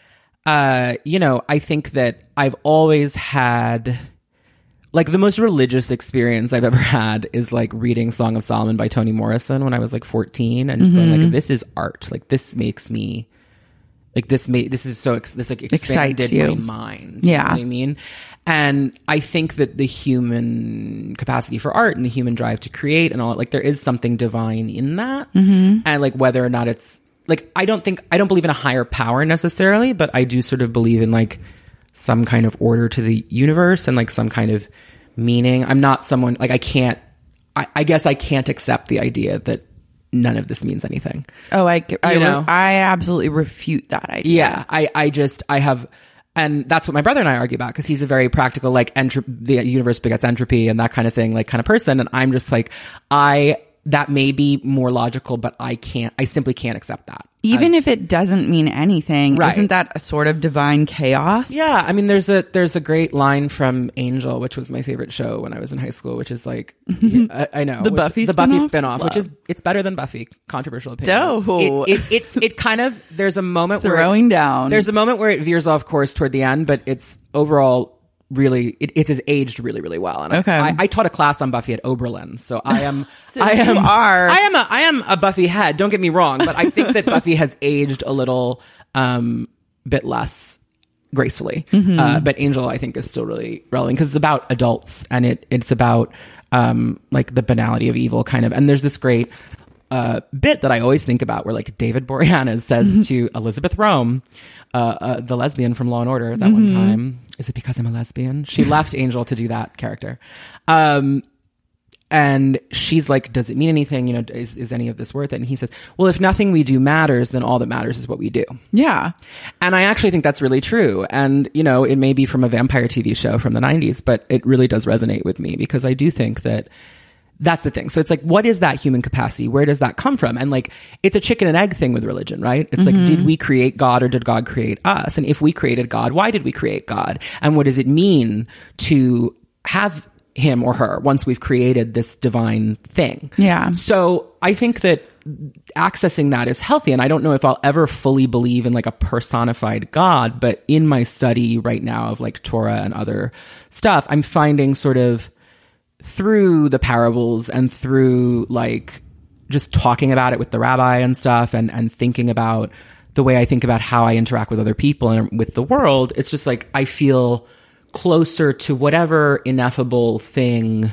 Uh, you know, I think that I've always had, like, the most religious experience I've ever had is, like, reading Song of Solomon by Toni Morrison when I was, like, fourteen, and just mm-hmm. going, like, this is art. Like, this makes me, like, this ma- this is so, ex- this, like, expanded my mind. Yeah. You know what I mean? And I think that the human capacity for art and the human drive to create and all, like, there is something divine in that. Mm-hmm. And, like, whether or not it's, like, I don't think, I don't believe in a higher power necessarily, but I do sort of believe in, like, some kind of order to the universe and, like, some kind of meaning. I'm not someone, like, I can't, I, I guess I can't accept the idea that none of this means anything. Oh, I, I, you know? I absolutely refute that idea. Yeah, I, I just, I have, and that's what my brother and I argue about, because he's a very practical, like, entro- the universe begets entropy and that kind of thing, like, kind of person. And I'm just like, I, that may be more logical, but I can't, I simply can't accept that. Even as, if it doesn't mean anything, right. Isn't that a sort of divine chaos? Yeah. I mean, there's a, there's a great line from Angel, which was my favorite show when I was in high school, which is like, I, I know. the which, Buffy The spin-off? Buffy spinoff, Love. which is, it's better than Buffy. Controversial opinion. Dope. It, it, it, it kind of, there's a moment where. Throwing it, down. There's a moment where it veers off course toward the end, but it's overall really it, it is aged really really well. And okay. I, I taught a class on Buffy at Oberlin, so I am so I am you are. I am a I am a Buffy head. Don't get me wrong, but I think that Buffy has aged a little um bit less gracefully. Mm-hmm. Uh, but Angel, I think, is still really relevant because it's about adults and it it's about um like the banality of evil kind of. And there's this great uh bit that I always think about where like David Boreanaz says mm-hmm. to Elizabeth Rome, uh, uh the lesbian from Law and Order, that mm-hmm. one time, is it because I'm a lesbian? She left Angel to do that character. Um and she's like, does it mean anything? You know, is, is any of this worth it? And he says, well, if nothing we do matters, then all that matters is what we do. Yeah. And I actually think that's really true. And, you know, it may be from a vampire T V show from the nineties, but it really does resonate with me because I do think that that's the thing. So it's like, what is that human capacity? Where does that come from? And like, it's a chicken and egg thing with religion, right? It's mm-hmm. like, did we create God or did God create us? And if we created God, why did we create God? And what does it mean to have him or her once we've created this divine thing? Yeah. So I think that accessing that is healthy. And I don't know if I'll ever fully believe in like a personified God, but in my study right now of like Torah and other stuff, I'm finding sort of through the parables and through like just talking about it with the rabbi and stuff and, and thinking about the way I think about how I interact with other people and with the world, it's just like I feel closer to whatever ineffable thing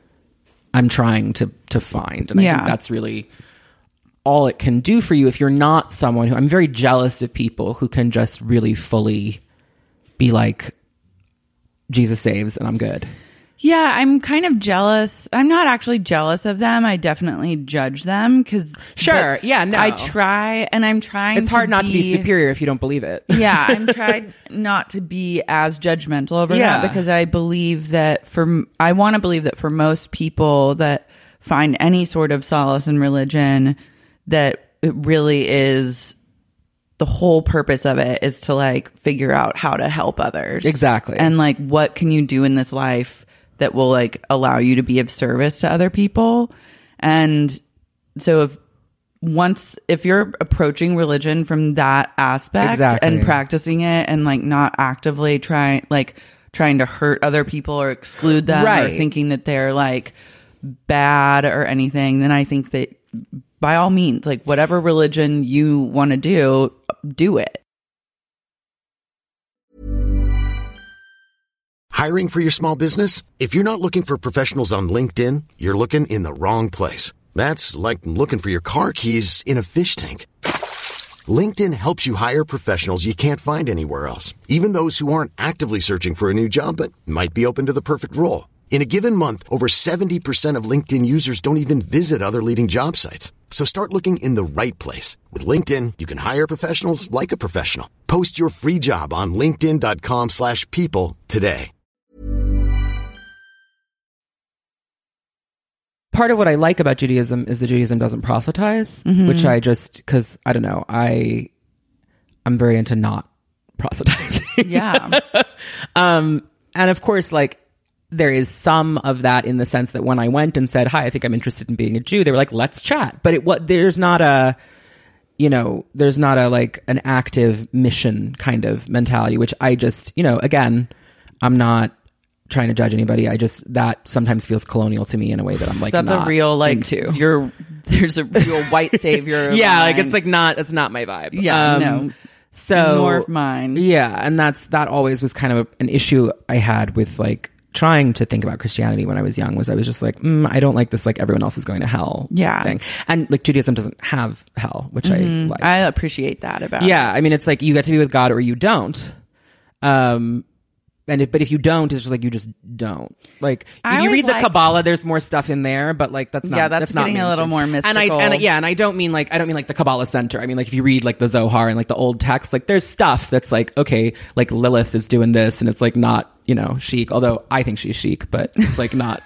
I'm trying to to find. And I yeah. think that's really all it can do for you if you're not someone who, I'm very jealous of people who can just really fully be like, Jesus saves and I'm good. Yeah, I'm kind of jealous. I'm not actually jealous of them. I definitely judge them because sure, yeah, no. I try, and I'm trying. It's hard to not be, to be superior if you don't believe it. Yeah, I'm trying not to be as judgmental over yeah. that because I believe that for I want to believe that for most people that find any sort of solace in religion, that it really is. The whole purpose of it is to like figure out how to help others. Exactly, and like what can you do in this life that will like allow you to be of service to other people. And so if once, if you're approaching religion from that aspect exactly. and practicing it and like not actively trying, like trying to hurt other people or exclude them right. or thinking that they're like bad or anything, then I think that by all means, like whatever religion you want to do, do it. Hiring for your small business? If you're not looking for professionals on LinkedIn, you're looking in the wrong place. That's like looking for your car keys in a fish tank. LinkedIn helps you hire professionals you can't find anywhere else, even those who aren't actively searching for a new job but might be open to the perfect role. In a given month, over seventy percent of LinkedIn users don't even visit other leading job sites. So start looking in the right place. With LinkedIn, you can hire professionals like a professional. Post your free job on linkedin.com slash people today. Part of what I like about Judaism is that Judaism doesn't proselytize, Mm-hmm. which I just, because I don't know, I I'm very into not proselytizing. Yeah. um, and of course, like there is some of that in the sense that when I went and said, "Hi, I think I'm interested in being a Jew," they were like, "Let's chat." But it what there's not a, you know, there's not a like an active mission kind of mentality, which I just, you know, again, I'm not trying to judge anybody. I just, that sometimes feels colonial to me in a way that I'm like, That's not a real, like, into. you're, there's a real white savior. Yeah, like line. it's like not, it's not my vibe. Yeah, Um, no. So, Nor of mine. Yeah, and that's, that always was kind of an issue I had with like trying to think about Christianity when I was young, was I was just like, mm, I don't like this, like everyone else is going to hell Yeah. thing. And like Judaism doesn't have hell, which I like. I appreciate that about Yeah, I mean, it's like you get to be with God or you don't. Um, and if, but if you don't, it's just like you just don't. Like if I you always read the liked- Kabbalah, there's more stuff in there, but like that's not. Yeah, that's not getting a little mainstream. more And I mystical. and yeah, and I don't mean like I don't mean like the Kabbalah Center. I mean like if you read like the Zohar and like the old texts, like there's stuff that's like okay, like Lilith is doing this, and it's like not, you know, chic. Although I think she's chic, but it's like not.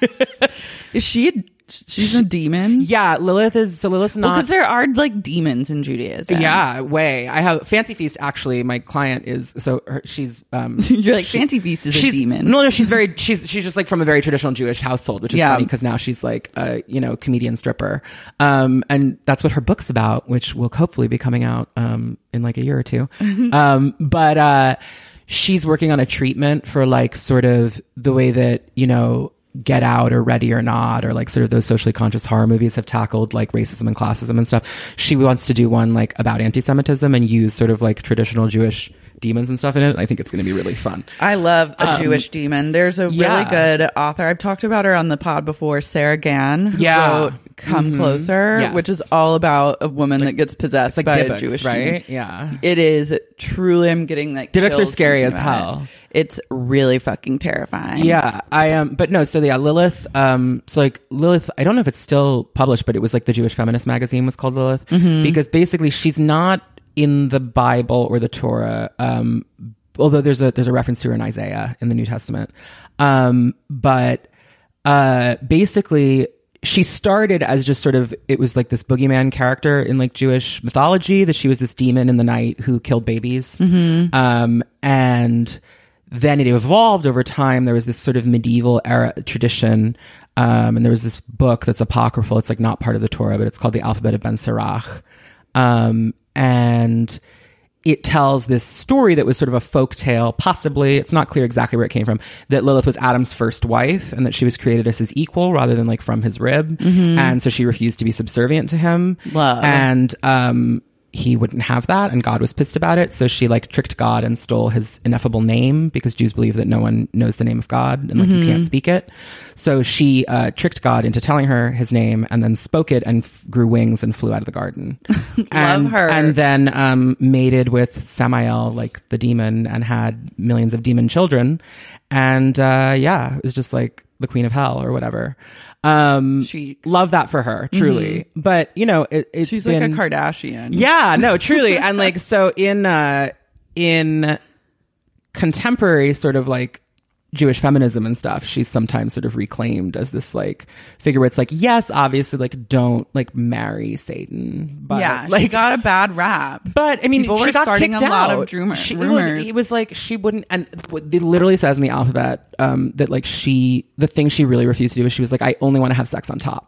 Is she a, she's a demon? Yeah, Lilith is so Lilith's not. Because there are like demons in Judaism. Yeah, way. I have Fancy Feast. Actually, my client is so her, she's. Um, You're like, she- Fancy Feast is a she's, demon. No, no, she's very. She's she's just like from a very traditional Jewish household, which is Yeah. funny because now she's like a you know comedian stripper, um, and that's what her book's about, which will hopefully be coming out um in like a year or two. um, but uh, she's working on a treatment for like sort of the way that you know. Get Out or Ready or Not or like sort of those socially conscious horror movies have tackled like racism and classism and stuff. She wants to do one like about anti-Semitism and use sort of like traditional Jewish demons and stuff in it. I think it's going to be really fun. I love a Jewish demon. There's a really yeah. good author. I've talked about her on the pod before, Sarah Gann, who Yeah. wrote Come Closer, Yes. which is all about a woman that gets possessed It's like by Dybbuk's, a Jewish right? demon. Yeah. It is truly, I'm getting like Dybbuk's are chills scary thinking as about hell. it. It's really fucking terrifying. Yeah, I am. Um, but no, so yeah, Lilith. Um, so like Lilith, I don't know if it's still published, but it was like the Jewish Feminist magazine was called Lilith because basically she's not in the Bible or the Torah. Um, although there's a there's a reference to her in Isaiah in the New Testament. Um, but uh, basically. She started as just sort of, it was like this boogeyman character in like Jewish mythology, that she was this demon in the night who killed babies. Um, and then it evolved over time. There was this sort of medieval era tradition. Um, and there was this book that's apocryphal. It's like not part of the Torah, but it's called the Alphabet of Ben Sirach. Um, and it tells this story that was sort of a folk tale, possibly, it's not clear exactly where it came from, that Lilith was Adam's first wife and that she was created as his equal rather than like from his rib. And so she refused to be subservient to him. Love. And um, he wouldn't have that, and God was pissed about it. So she like tricked God and stole his ineffable name, because Jews believe that no one knows the name of God and like you can't speak it. So she uh, tricked God into telling her his name and then spoke it and f- grew wings and flew out of the garden. and, her. And then um, mated with Samael, like the demon, and had millions of demon children. And uh, yeah, it was just like the queen of hell or whatever. Um, She- love that for her, truly. But you know, it, it's She's been, like a Kardashian. yeah, no, truly. And like, so in, uh, in contemporary sort of like Jewish feminism and stuff, she's sometimes sort of reclaimed as this like figure where it's like, yes, obviously, like don't like marry Satan, but yeah, like she got a bad rap. but I mean, People she were got starting kicked a lot of out. rumor- She- rumors. It was like she wouldn't, and what it literally says in the alphabet um, that like she, the thing she really refused to do is she was like, I only want to have sex on top.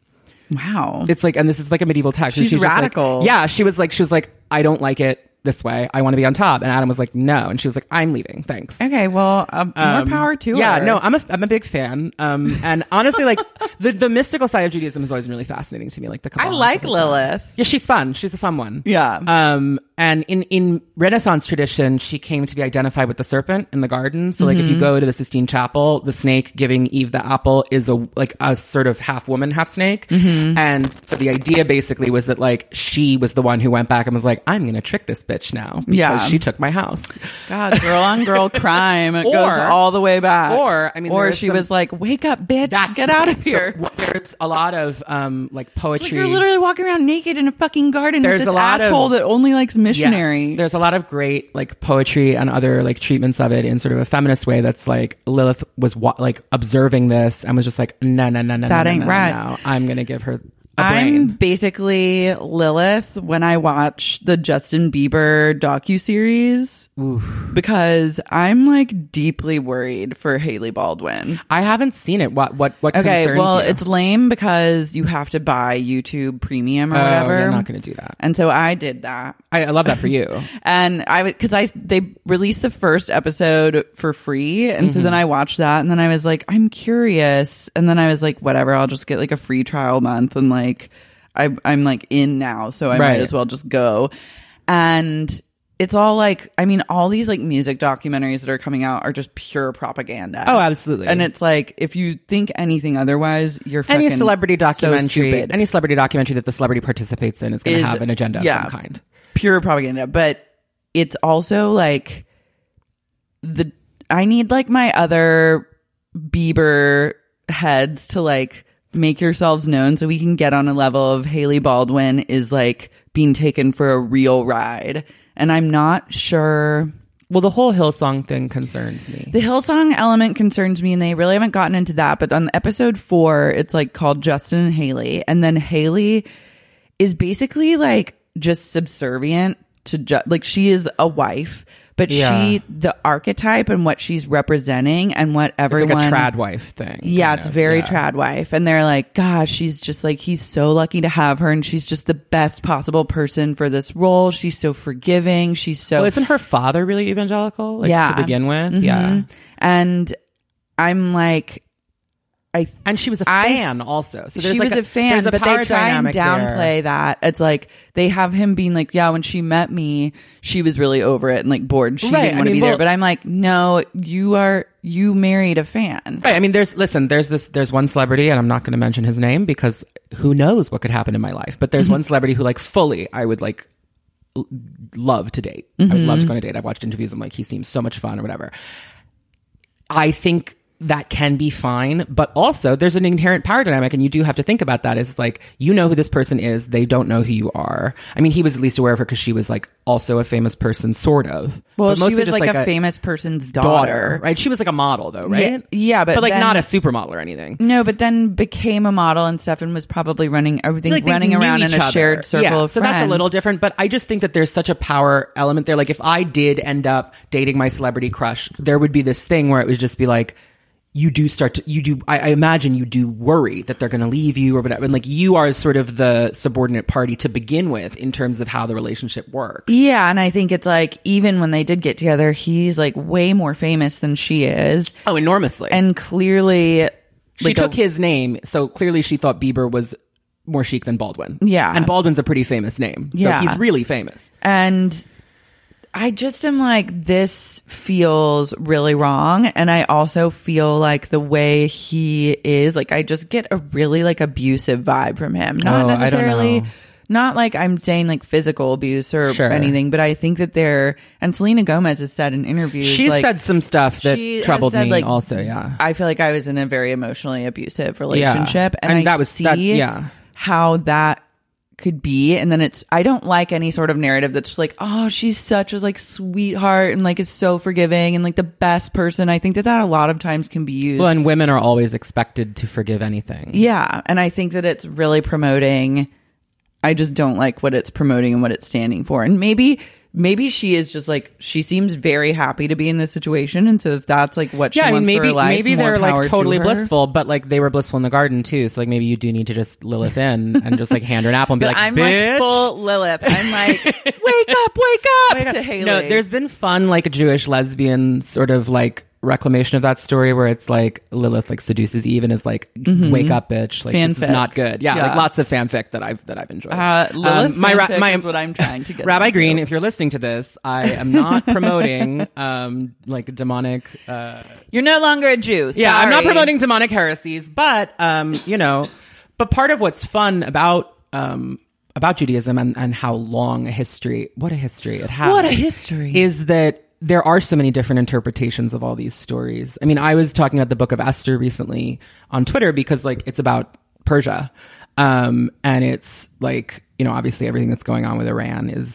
Wow. It's like, and this is like a medieval text. and She's she was just like- radical. yeah, she was like, she was like, I don't like it this way. I want to be on top. And Adam was like, no. And she was like, I'm leaving. Thanks. Okay, well, um, more Um, power to yeah, her. no, I'm a I'm a big fan. Um, and honestly, like the, the mystical side of Judaism has always been really fascinating to me. Like the I Kabbalah and like stuff like that. Lilith. Yeah, she's fun. She's a fun one. Yeah. Um, and in in Renaissance tradition, she came to be identified with the serpent in the garden. So like if you go to the Sistine Chapel, the snake giving Eve the apple is a like a sort of half woman, half snake. And so the idea basically was that like she was the one who went back and was like, I'm going to trick this bitch now because Yeah. she took my house. God, girl on girl crime. It Or- goes all the way back. or, I mean, or there is she some- was like, "Wake up, bitch! That's Get the out thing. of here!" So, w- there's a lot of um like It's poetry. like you're literally walking around naked in a fucking garden There's with this a lot of- asshole that only likes There's missionary. Yes. There's a lot of great like poetry and other like treatments of it in sort of a feminist way. That's like Lilith was wa- like observing this and was just like, no, no, no, no, That no, ain't no, right. no. I'm gonna give her. A I'm brain. basically Lilith when I watch the Justin Bieber docuseries because I'm like deeply worried for Hailey Baldwin. I haven't seen it. What what what Okay, concerns well, you? it's lame because you have to buy YouTube Premium or Oh, whatever. you're not going to do that. And so I did that. I, I love that for you. And I would, cause I, they released the first episode for free. And Mm-hmm. so then I watched that and then I was like, I'm curious. And then I was like, whatever, I'll just get like a free trial month. And like, I, I'm like in now. So I Right. might as well just go. And it's all like, I mean, all these like music documentaries that are coming out are just pure propaganda. Oh, absolutely. And it's like, if you think anything otherwise, you're Any fucking celebrity so documentary, stupid. any celebrity documentary that the celebrity participates in is going to Is- have an agenda of yeah, some kind. Pure propaganda. But it's also like the I need like my other Bieber heads to like make yourselves known so we can get on a level of Hailey Baldwin is like being taken for a real ride. And I'm not sure. Well, the whole Hillsong thing concerns me. The Hillsong element concerns me, and they really haven't gotten into that. But on episode four, it's like called Justin and Hailey, and then Hailey is basically like just subservient to ju- like she is a wife, but Yeah. she the archetype and what she's representing and what It's everyone like a trad wife thing. yeah, kind it's of, very yeah. trad wife. And they're like, gosh, she's just like, he's so lucky to have her. And she's just the best possible person for this role. She's so forgiving. She's so. Well, isn't her father really evangelical? Like, Yeah. to begin with? Mhm. Yeah. And I'm like, I And she was a I- fan also. So there's she like was a, fan, there's a but power they try and dynamic downplay there. that. It's like they have him being like, yeah, when she met me, she was really over it and like bored. She Right, didn't I want to mean, be there. well- But I'm like, no, you are, you married a fan. Right. I mean, there's, listen, there's this, there's one celebrity, and I'm not going to mention his name because who knows what could happen in my life. But there's one celebrity who, like, fully, I would, like, l- love to date. I would love to go on a date. I've watched interviews. I'm like, he seems so much fun or whatever. I think that can be fine, but also there's an inherent power dynamic, and you do have to think about that. Is like, you know who this person is, they don't know who you are. I mean, he was at least aware of her because she was like also a famous person, sort of. Well, But she mostly was just, like, a, famous person's daughter. right? She was like a model, though, right? Yeah, yeah, but like then- not a supermodel or anything. No, but then became a model and stuff and was probably running everything, Like, they running knew around in each a other. shared circle yeah, of so friends. that's a little different, but I just think that there's such a power element there. Like, if I did end up dating my celebrity crush, there would be this thing where it would just be like, you do start to, you do, I, I imagine you do worry that they're going to leave you or whatever. And like, you are sort of the subordinate party to begin with in terms of how the relationship works. Yeah, and I think it's like, even when they did get together, he's like way more famous than she is. Oh, enormously. And clearly, she like, took a- his name. So clearly she thought Bieber was more chic than Baldwin. Yeah. And Baldwin's a pretty famous name. So Yeah. he's really famous. And I just am like, this feels really wrong. And I also feel like the way he is, like, I just get a really like abusive vibe from him. Not Oh, I don't necessarily, know. not like I'm saying like physical abuse or Sure. anything, but I think that they're, and Selena Gomez has said in interviews, She's like, said some stuff that she has troubled said, me like, also, yeah. I feel like I was in a very emotionally abusive relationship, and, And I that was- see that- yeah. how that could be. And then it's, I don't like any sort of narrative that's just like, oh, she's such a like sweetheart and like is so forgiving and like the best person. I think that that a lot of times can be used. Well, and women are always expected to forgive anything. Yeah, and I think that it's really promoting. I just don't like what it's promoting and what it's standing for. And maybe maybe she is just like, she seems very happy to be in this situation, and so if that's like what she Yeah, I mean, wants for maybe her life, maybe more they're power like to totally her. blissful, but like they were blissful in the garden too. So like maybe you do need to just Lilith in and just like hand her an apple and be But like, I'm bitch. like full Lilith. I'm like, wake up, wake up, Wake up. to Hailey. No, there's been fun like a Jewish lesbian sort of like reclamation of that story where it's like Lilith like seduces Eve and is like, wake up, bitch, like this is Fanfic. not good. Yeah, Yeah. like lots of fanfic that I've that I've enjoyed. Uh, Lilith my ra- fanfic my is what I'm trying to get Rabbi into. Green, if you're listening to this, I am not promoting um like demonic. Uh, You're no longer a Jew. yeah, I'm not Sorry. promoting demonic heresies, but um, you know, but part of what's fun about um about Judaism and, and how long a history, what a history it has, What a history. is that there are so many different interpretations of all these stories. I mean, I was talking about the Book of Esther recently on Twitter because like it's about Persia, um, and it's like, you know, obviously everything that's going on with Iran is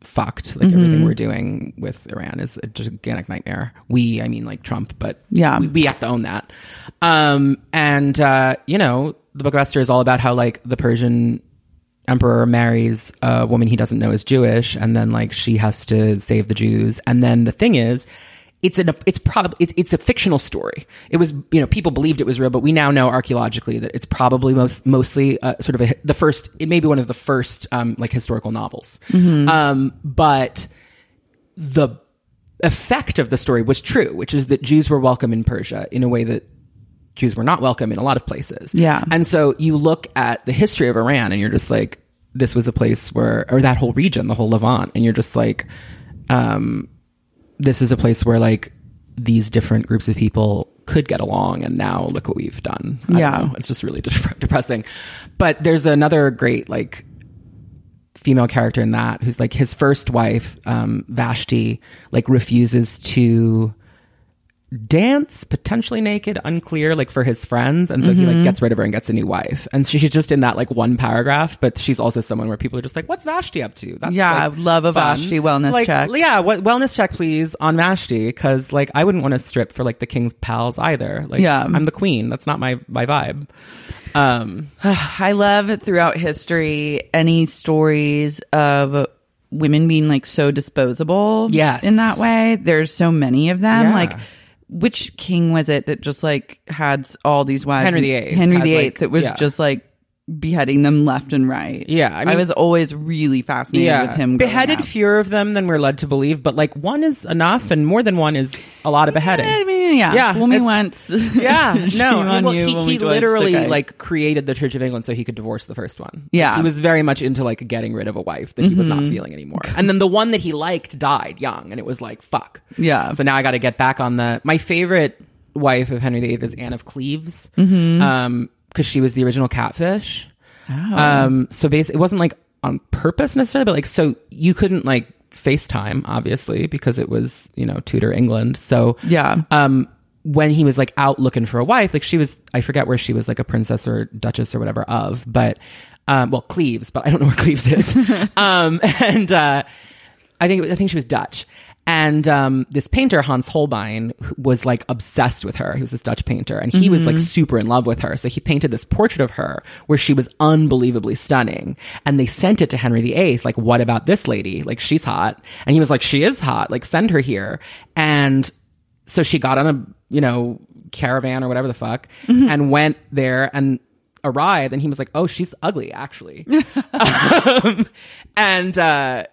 fucked. Like mm-hmm. everything we're doing with Iran is a gigantic nightmare. We, I mean like Trump, but yeah, we, we have to own that. Um, and, uh, you know, the Book of Esther is all about how like the Persian emperor marries a woman he doesn't know is Jewish, and then like she has to save the Jews. And then the thing is, it's an it's probably it, it's a fictional story. It was, you know, people believed it was real, but we now know archaeologically that it's probably most mostly uh, sort of a, the first. It may be one of the first um, like historical novels. Mm-hmm. Um, but the effect of the story was true, which is that Jews were welcome in Persia in a way that Jews were not welcome in a lot of places. Yeah. And so you look at the history of Iran and you're just like, this was a place where, or that whole region, the whole Levant, and you're just like, um, this is a place where like these different groups of people could get along, and now look what we've done. I yeah. don't know. It's just really de- depressing. But there's another great like female character in that who's like his first wife, um, Vashti, like refuses to dance, potentially naked, unclear, like for his friends, and so mm-hmm. he like gets rid of her and gets a new wife. And she, she's just in that like one paragraph, but she's also someone where people are just like, what's Vashti up to? That's yeah, like, love a fun. Vashti wellness like, check. Yeah, what wellness check please on Vashti, because like I wouldn't want to strip for like the king's pals either. Like yeah. I'm the queen. That's not my my vibe. Um, I love throughout history any stories of women being like so disposable. Yes. In that way, there's so many of them. Yeah. Like. Which king was it that just like had all these wives? Henry the Eighth. Henry the Eighth like, that was yeah. just like beheading them left and right. Yeah, I, mean, I was always really fascinated yeah, with him. Beheaded fewer of them than we're led to believe, but like one is enough, and more than one is a lot of beheading. I mean, yeah, yeah, fool me once. Yeah, no, on well, you, he, he twice, literally okay. like created the Church of England so he could divorce the first one. Yeah, like, he was very much into like getting rid of a wife that he mm-hmm. was not feeling anymore, and then the one that he liked died young, and it was like fuck. Yeah, so now I got to get back on the my favorite wife of Henry the Eighth is Anne of Cleves, mm-hmm. um, because she was the original catfish. Oh. Um, so basically, it wasn't like on purpose necessarily, but like so you couldn't like FaceTime obviously because it was, you know, Tudor England. So yeah, um, when he was like out looking for a wife, like she was, I forget where she was, like a princess or duchess or whatever of, but um, well, Cleves, but I don't know where Cleves is. um, and uh, I think I think she was Dutch. And um, this painter, Hans Holbein, was like obsessed with her. He was this Dutch painter, and he mm-hmm. was like super in love with her. So he painted this portrait of her where she was unbelievably stunning. And they sent it to Henry the Eighth, like, what about this lady? Like, she's hot. And he was like, she is hot. Like, send her here. And so she got on a, you know, caravan or whatever the fuck, mm-hmm. and went there and arrived. And he was like, oh, she's ugly, actually. um, and, uh,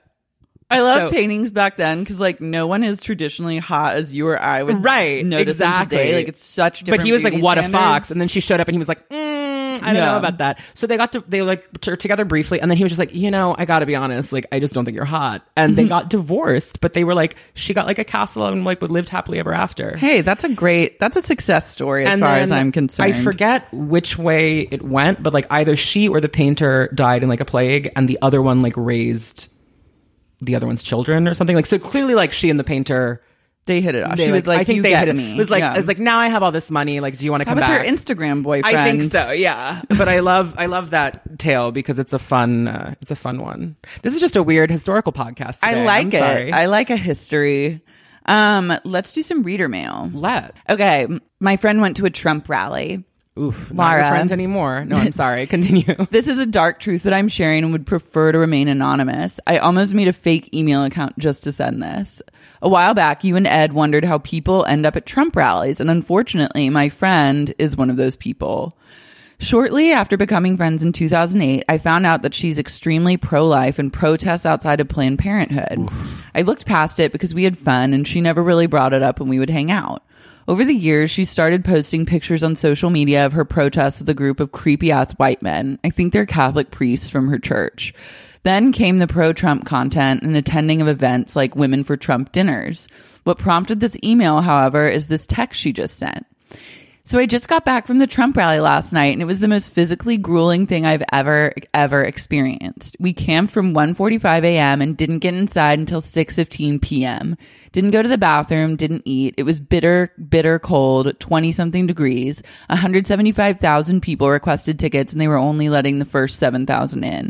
I love so, paintings back then because like no one is traditionally hot as you or I would right, notice exactly. them today. Like it's such different. But he was like, "What standards. a fox!" And then she showed up, and he was like, mm, "I don't yeah. know about that." So they got to they like were together briefly, and then he was just like, "You know, I got to be honest. Like, I just don't think you're hot." And they got divorced, but they were like, she got like a castle and like would lived happily ever after. Hey, that's a great that's a success story as and far as I'm concerned. I forget which way it went, but like either she or the painter died in like a plague, and the other one like raised the other one's children or something. Like, so clearly like she and the painter, they hit it off. They, she was like, I think you they get hit it. me. It was like, yeah. it was like, now I have all this money. Like, do you want to come back? back? That was her Instagram boyfriend. I think so. Yeah. But I love, I love that tale because it's a fun, uh, it's a fun one. This is just a weird historical podcast today. I like I'm it. Sorry. I like a history. Um, let's do some reader mail. Let. Okay. My friend went to a Trump rally. Oof, Lara. not your friends anymore. No, I'm sorry. Continue. This is a dark truth that I'm sharing and would prefer to remain anonymous. I almost made a fake email account just to send this. A while back, you and Ed wondered how people end up at Trump rallies, and unfortunately, my friend is one of those people. Shortly after becoming friends in two thousand eight, I found out that she's extremely pro-life and protests outside of Planned Parenthood. Oof. I looked past it because we had fun, and she never really brought it up when we would hang out. Over the years, she started posting pictures on social media of her protests with a group of creepy-ass white men. I think they're Catholic priests from her church. Then came the pro-Trump content and attending of events like Women for Trump dinners. What prompted this email, however, is this text she just sent. So I just got back from the Trump rally last night, and it was the most physically grueling thing I've ever, ever experienced. We camped from one forty-five a.m. and didn't get inside until six fifteen p.m. Didn't go to the bathroom, didn't eat. It was bitter, bitter cold, twenty-something degrees. one hundred seventy-five thousand people requested tickets, and they were only letting the first seven thousand in.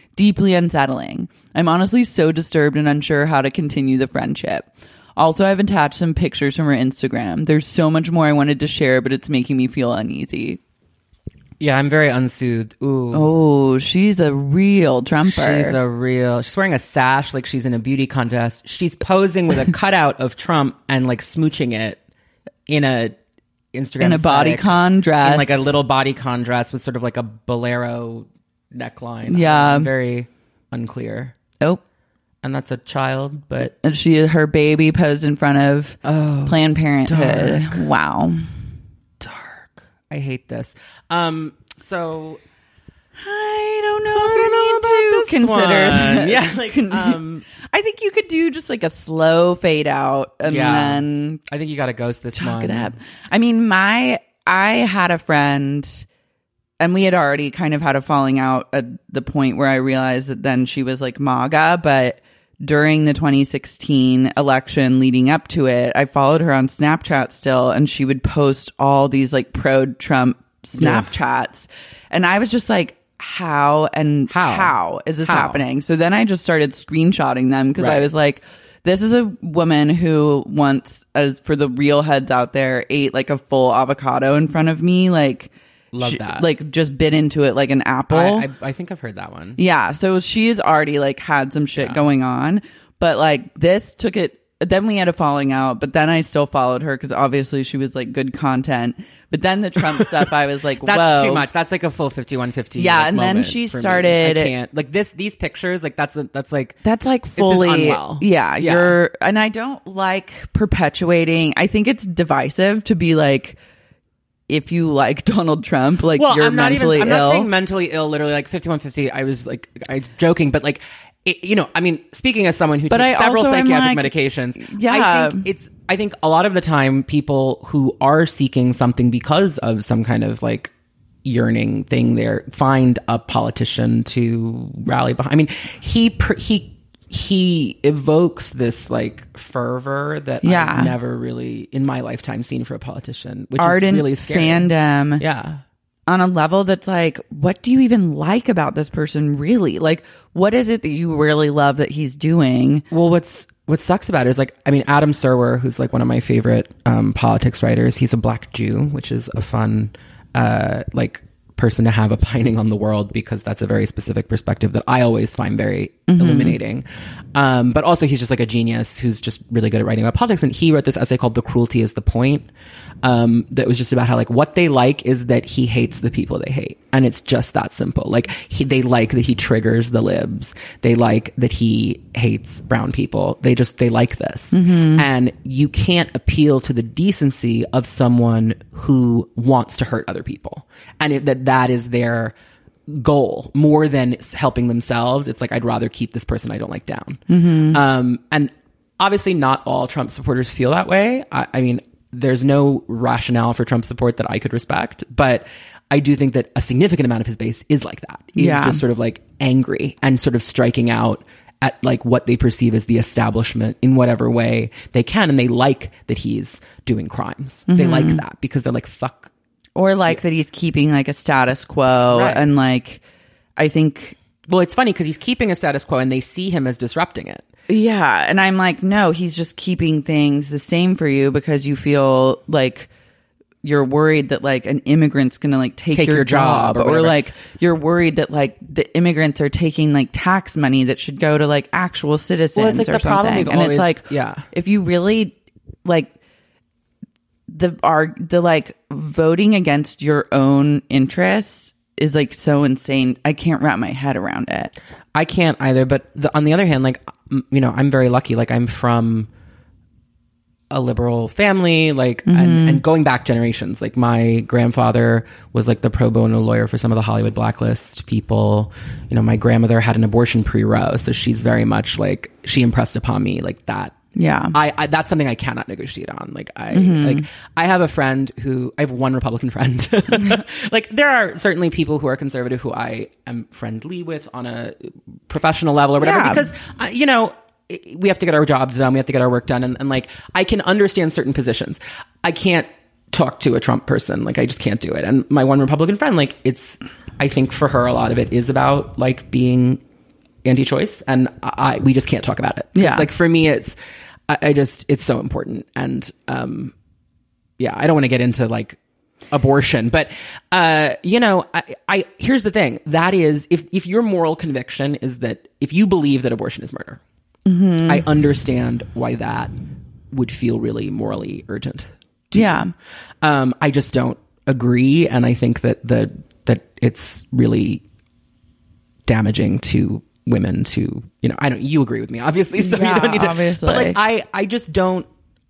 Deeply unsettling. I'm honestly so disturbed and unsure how to continue the friendship. Also, I've attached some pictures from her Instagram. There's so much more I wanted to share, but it's making me feel uneasy. Yeah, I'm very unsoothed. Ooh. Oh, she's a real Trumper. She's a real... She's wearing a sash like she's in a beauty contest. She's posing with a cutout of Trump and like smooching it in a Instagram in a aesthetic, bodycon dress. In like a little bodycon dress with sort of like a bolero neckline. Yeah. Um, very unclear. Oh. And that's a child, but... And she, her baby posed in front of oh, Planned Parenthood. Dark. Wow. Dark. I hate this. Um, so... I don't know I if don't know you about need to consider one. that. Yeah, like, um... I think you could do just like a slow fade out and yeah. then... I think you got to ghost this chalk one. it up. I mean, my... I had a friend... And we had already kind of had a falling out at the point where I realized that then she was like MAGA, but during the twenty sixteen election leading up to it, I followed her on Snapchat still, and she would post all these like pro-Trump Snapchats. Yeah. And I was just like, how and how, how is this how? happening? So then I just started screenshotting them because right. I was like, this is a woman who once, as for the real heads out there, ate like a full avocado in front of me. Like, Love she, that. like just bit into it like an apple. I, I, I think I've heard that one. Yeah. So she's already like had some shit yeah. going on, but like this took it. Then we had a falling out, but then I still followed her because obviously she was like good content. But then the Trump stuff, I was like, that's whoa. too much. That's like a full fifty-one fifty. Yeah. Like, and then she started. I can't like this. These pictures, like that's a, that's like that's like fully. Unwell. Yeah, yeah. You're, and I don't like perpetuating. I think it's divisive to be like, if you like Donald Trump, like well, you're I'm not mentally even, I'm ill. not saying mentally ill, literally like fifty-one fifty. I was like, I joking, but like, it, you know, I mean, speaking as someone who but takes I several psychiatric like, medications, yeah. I think it's, I think a lot of the time people who are seeking something because of some kind of like yearning thing there find a politician to rally behind. I mean, he, he, he evokes this like fervor that yeah. I've never really in my lifetime seen for a politician, which ardent is really scary. Fandom. Yeah. On a level that's like, what do you even like about this person really? Like, what is it that you really love that he's doing? Well, what's what sucks about it is like, I mean, Adam Serwer, who's like one of my favorite um, politics writers, he's a Black Jew, which is a fun uh, like person to have opining on the world because that's a very specific perspective that I always find very mm-hmm. illuminating. Um, but also he's just like a genius who's just really good at writing about politics. And he wrote this essay called The Cruelty is the Point. Um, that was just about how like what they like is that he hates the people they hate. And it's just that simple. Like he, they like that he triggers the libs. They like that he hates brown people. They just, they like this. Mm-hmm. And you can't appeal to the decency of someone who wants to hurt other people. And it, that, that is their goal more than helping themselves. It's like, I'd rather keep this person I don't like down. Mm-hmm. Um, and obviously not all Trump supporters feel that way. I, I mean, there's no rationale for Trump support that I could respect, but I do think that a significant amount of his base is like that. He's yeah. just sort of like angry and sort of striking out at like what they perceive as the establishment in whatever way they can. And they like that he's doing crimes. Mm-hmm. They like that because they're like, fuck. Or like yeah. that he's keeping like a status quo. Right. And like, I think. Well, it's funny because he's keeping a status quo and they see him as disrupting it. Yeah. And I'm like, no, he's just keeping things the same for you because you feel like you're worried that like an immigrant's going to like take, take your, your job, job or, or like you're worried that like the immigrants are taking like tax money that should go to like actual citizens well, it's like or the something. And always, it's like, yeah. if you really like the are the like voting against your own interests is like so insane. I can't wrap my head around it. I can't either. But the, on the other hand, like, you know, I'm very lucky. Like I'm from a liberal family, like, mm-hmm. and, and going back generations, like my grandfather was like the pro bono lawyer for some of the Hollywood blacklist people. You know, my grandmother had an abortion pre-Roe. So she's very much like, she impressed upon me like that. Yeah. I, I that's something I cannot negotiate on. Like I mm-hmm. like I have a friend who I have one Republican friend. Like there are certainly people who are conservative who I am friendly with on a professional level or whatever yeah. because uh, you know, we have to get our jobs done, we have to get our work done and, and like I can understand certain positions. I can't talk to a Trump person. Like I just can't do it. And my one Republican friend, like it's I think for her a lot of it is about like being anti-choice, and I, we just can't talk about it. Yeah. Like for me, it's, I, I just, it's so important. And, um, yeah, I don't want to get into like abortion, but, uh, you know, I, I, here's the thing. That is, if, if your moral conviction is that if you believe that abortion is murder, mm-hmm. I understand why that would feel really morally urgent. Yeah. Um, I just don't agree. And I think that the, that it's really damaging to women to, you know, I don't, you agree with me, obviously, so yeah, you don't need to, obviously. but like, I, I just don't,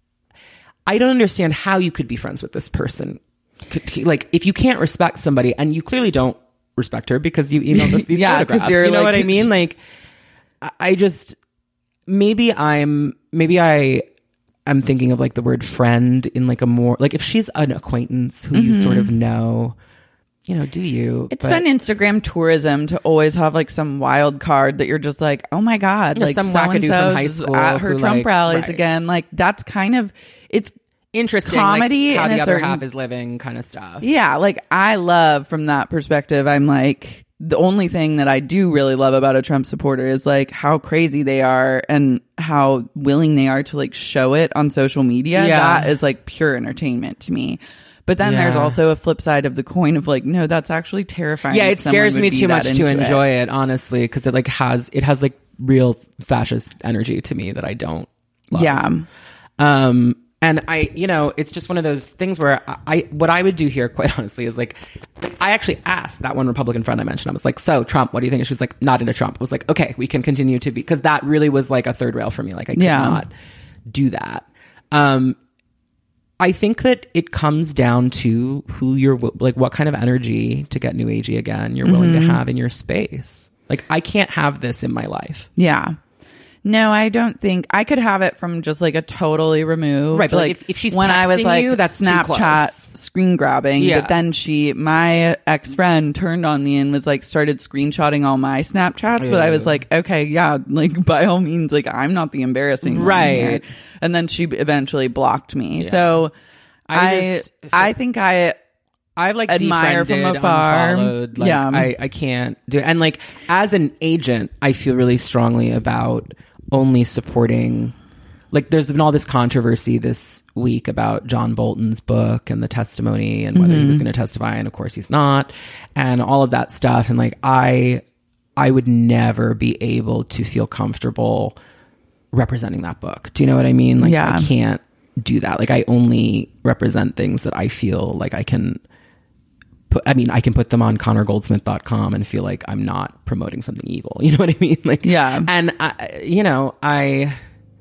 I don't understand how you could be friends with this person. Could, like, if you can't respect somebody, and you clearly don't respect her because you emailed us these yeah, photographs, you're you know like, what I mean? Like, I, I just, maybe I'm, maybe I, I'm thinking of like the word friend in like a more, like if she's an acquaintance who mm-hmm. you sort of know, you know, do you? It's but, been Instagram tourism to always have like some wild card that you're just like, oh my God, you know, like some wackadoo from high school at her who, Trump like, rallies right. again. Like that's kind of, it's interesting. comedy like, how in the a other certain, half is living kind of stuff. Yeah. Like I love from that perspective. I'm like, the only thing that I do really love about a Trump supporter is like how crazy they are and how willing they are to like show it on social media. Yeah. That is like pure entertainment to me. But then yeah. there's also a flip side of the coin of like, no, that's actually terrifying. Yeah, it scares me too much to enjoy it, it honestly, because it like has it has like real fascist energy to me that I don't love. Yeah. Um, and I, you know, it's just one of those things where I, I, what I would do here, quite honestly, is like, I actually asked that one Republican friend I mentioned. I was like, so Trump, what do you think? And she was like, not into Trump. I was like, okay, we can continue to be, because that really was like a third rail for me. Like I could yeah. not do that. Um, I think that it comes down to who you're, like what kind of energy, to get new agey again, you're willing mm-hmm. to have in your space. Like I can't have this in my life. Yeah. No, I don't think I could have it from just like a totally removed. Right, but like, like if, if she's when texting I was like you, that's Snapchat screen grabbing. Yeah. But then she, my ex friend, turned on me and was like started screenshotting all my Snapchats. Ew. But I was like, okay, yeah, like by all means, like I'm not the embarrassing one right. here. And then she eventually blocked me. Yeah. So I, I, just, I think I. I've like admire from afar. Like, yeah, I, I can't do it. And like as an agent, I feel really strongly about only supporting. Like there's been all this controversy this week about John Bolton's book and the testimony and whether mm-hmm. he was going to testify, and of course he's not, and all of that stuff. And like I, I would never be able to feel comfortable representing that book. Do you know what I mean? Like yeah. I can't do that. Like I only represent things that I feel like I can. Put, I mean, I can put them on connor goldsmith dot com and feel like I'm not promoting something evil. You know what I mean? Like, yeah. And I, you know, I,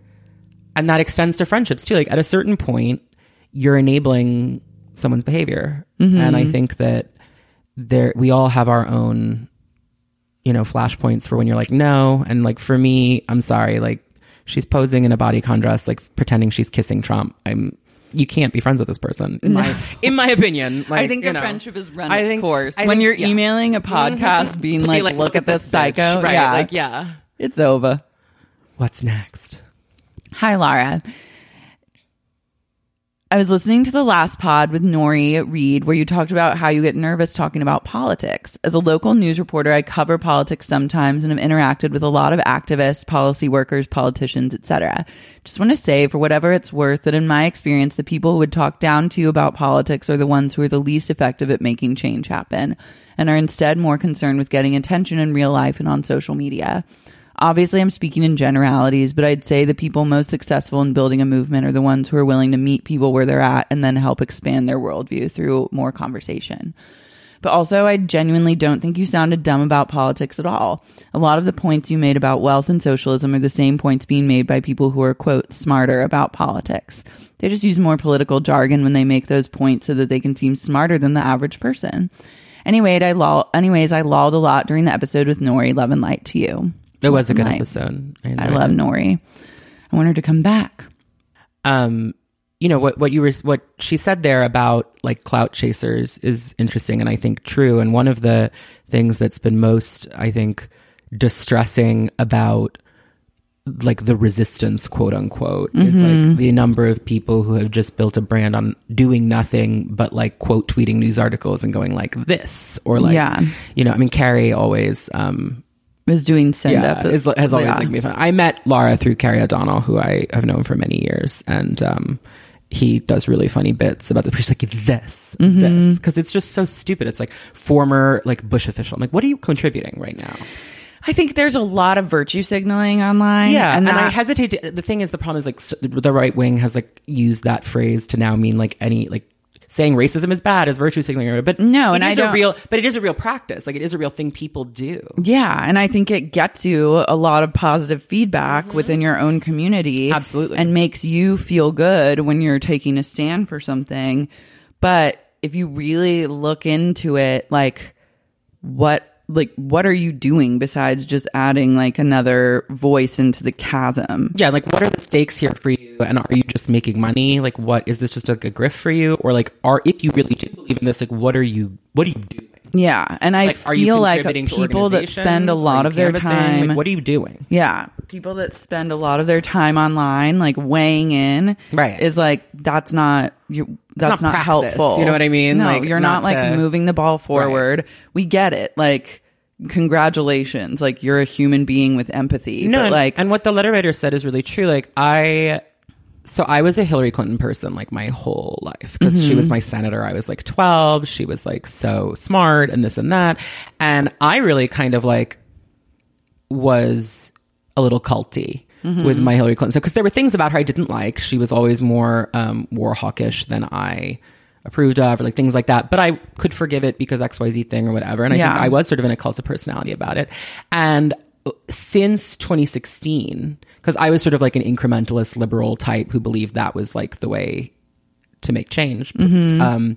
and that extends to friendships too. Like at a certain point, you're enabling someone's behavior. Mm-hmm. And I think that there, we all have our own, you know, flashpoints for when you're like, no. And like, for me, I'm sorry. Like she's posing in a bodycon dress, like pretending she's kissing Trump. I'm, you can't be friends with this person, in my in my opinion. Like, I think you a know, friendship is run I its think, course. I when think, you're yeah. emailing a podcast, being like, like, "Look at this psycho," bitch. Right, yeah, like yeah, it's over. What's next? Hi, Lara. I was listening to the last pod with Nori Reed where you talked about how you get nervous talking about politics. As a local news reporter, I cover politics sometimes and have interacted with a lot of activists, policy workers, politicians, et cetera. Just want to say, for whatever it's worth, that in my experience, the people who would talk down to you about politics are the ones who are the least effective at making change happen and are instead more concerned with getting attention in real life and on social media. Obviously, I'm speaking in generalities, but I'd say the people most successful in building a movement are the ones who are willing to meet people where they're at and then help expand their worldview through more conversation. But also, I genuinely don't think you sounded dumb about politics at all. A lot of the points you made about wealth and socialism are the same points being made by people who are, quote, smarter about politics. They just use more political jargon when they make those points so that they can seem smarter than the average person. Anyway, I loll- anyways, I lolled a lot during the episode with Nori. Love and light to you. It was a good night. episode. I, I love it. Nori. I want her to come back. Um, you know what? What you were, what she said there about like clout chasers is interesting, and I think true. And one of the things that's been most, I think, distressing about like the resistance, quote unquote, mm-hmm. is like the number of people who have just built a brand on doing nothing but like quote tweeting news articles and going like this or like, yeah. you know, I mean, Carrie always. Um, was doing send yeah, up. is, has always yeah. like made fun. I met Lara through Carrie O'Donnell, who I have known for many years, and um, he does really funny bits about the she's like this, mm-hmm. this, because it's just so stupid. It's like former like Bush official. I'm like, what are you contributing right now? I think there's a lot of virtue signaling online. Yeah, and, and that, I hesitate to. The thing is, the problem is like so, the right wing has like used that phrase to now mean like any like. Saying racism is bad is virtue signaling, but no, and it I is don't, a real, but it is a real practice. Like it is a real thing people do. Yeah, and I think it gets you a lot of positive feedback mm-hmm. within your own community, absolutely, and makes you feel good when you're taking a stand for something. But if you really look into it, like what, like what are you doing besides just adding like another voice into the chasm? Yeah, like what are the stakes here for you? And are you just making money? Like, what is this just like a grift for you? Or like, are if you really do believe in this, like, what are you? What are you doing? Yeah, and I like, feel like people that spend a lot of their time. Like, what are you doing? Yeah, people that spend a lot of their time online, like weighing in, right? Is like that's not you. That's not, not helpful. You know what I mean? No, like, you're not, not like to... moving the ball forward. Right. We get it. Like, congratulations. Like, you're a human being with empathy. No, but and, like, and what the letter writer said is really true. Like, I. So I was a Hillary Clinton person like my whole life because mm-hmm. she was my senator. I was like twelve. She was like so smart and this and that. And I really kind of like was a little culty mm-hmm. with my Hillary Clinton. So because there were things about her I didn't like. She was always more um, war hawkish than I approved of or like things like that. But I could forgive it because X Y Z thing or whatever. And I yeah. think I was sort of in a cult of personality about it. And since twenty sixteen, because I was sort of like an incrementalist liberal type who believed that was like the way to make change. Mm-hmm. Um,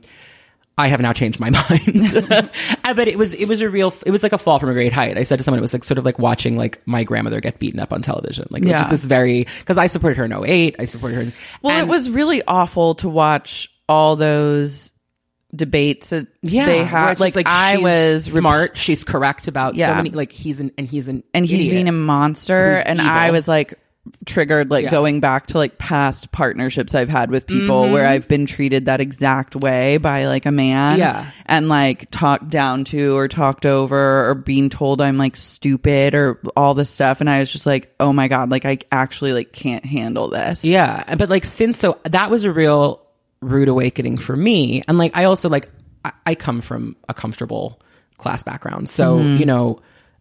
I have now changed my mind. But it was it was a real it was like a fall from a great height. I said to someone it was like sort of like watching like my grandmother get beaten up on television. Like it yeah. was just this very because I supported her in oh eight. I supported her. In, well, and, it was really awful to watch all those debates that yeah, they had. Like, like I was smart. Rep- she's correct about yeah. so many. Like he's an and he's an and he's idiot being a monster. And evil. I was like triggered, like yeah. going back to like past partnerships I've had with people mm-hmm. where I've been treated that exact way by like a man. Yeah, and like talked down to or talked over or being told I'm like stupid or all this stuff. And I was just like, oh my god, like I actually like can't handle this. Yeah, but like since so that was a real rude awakening for me. And like I also like I, I come from a comfortable class background, so mm-hmm. you know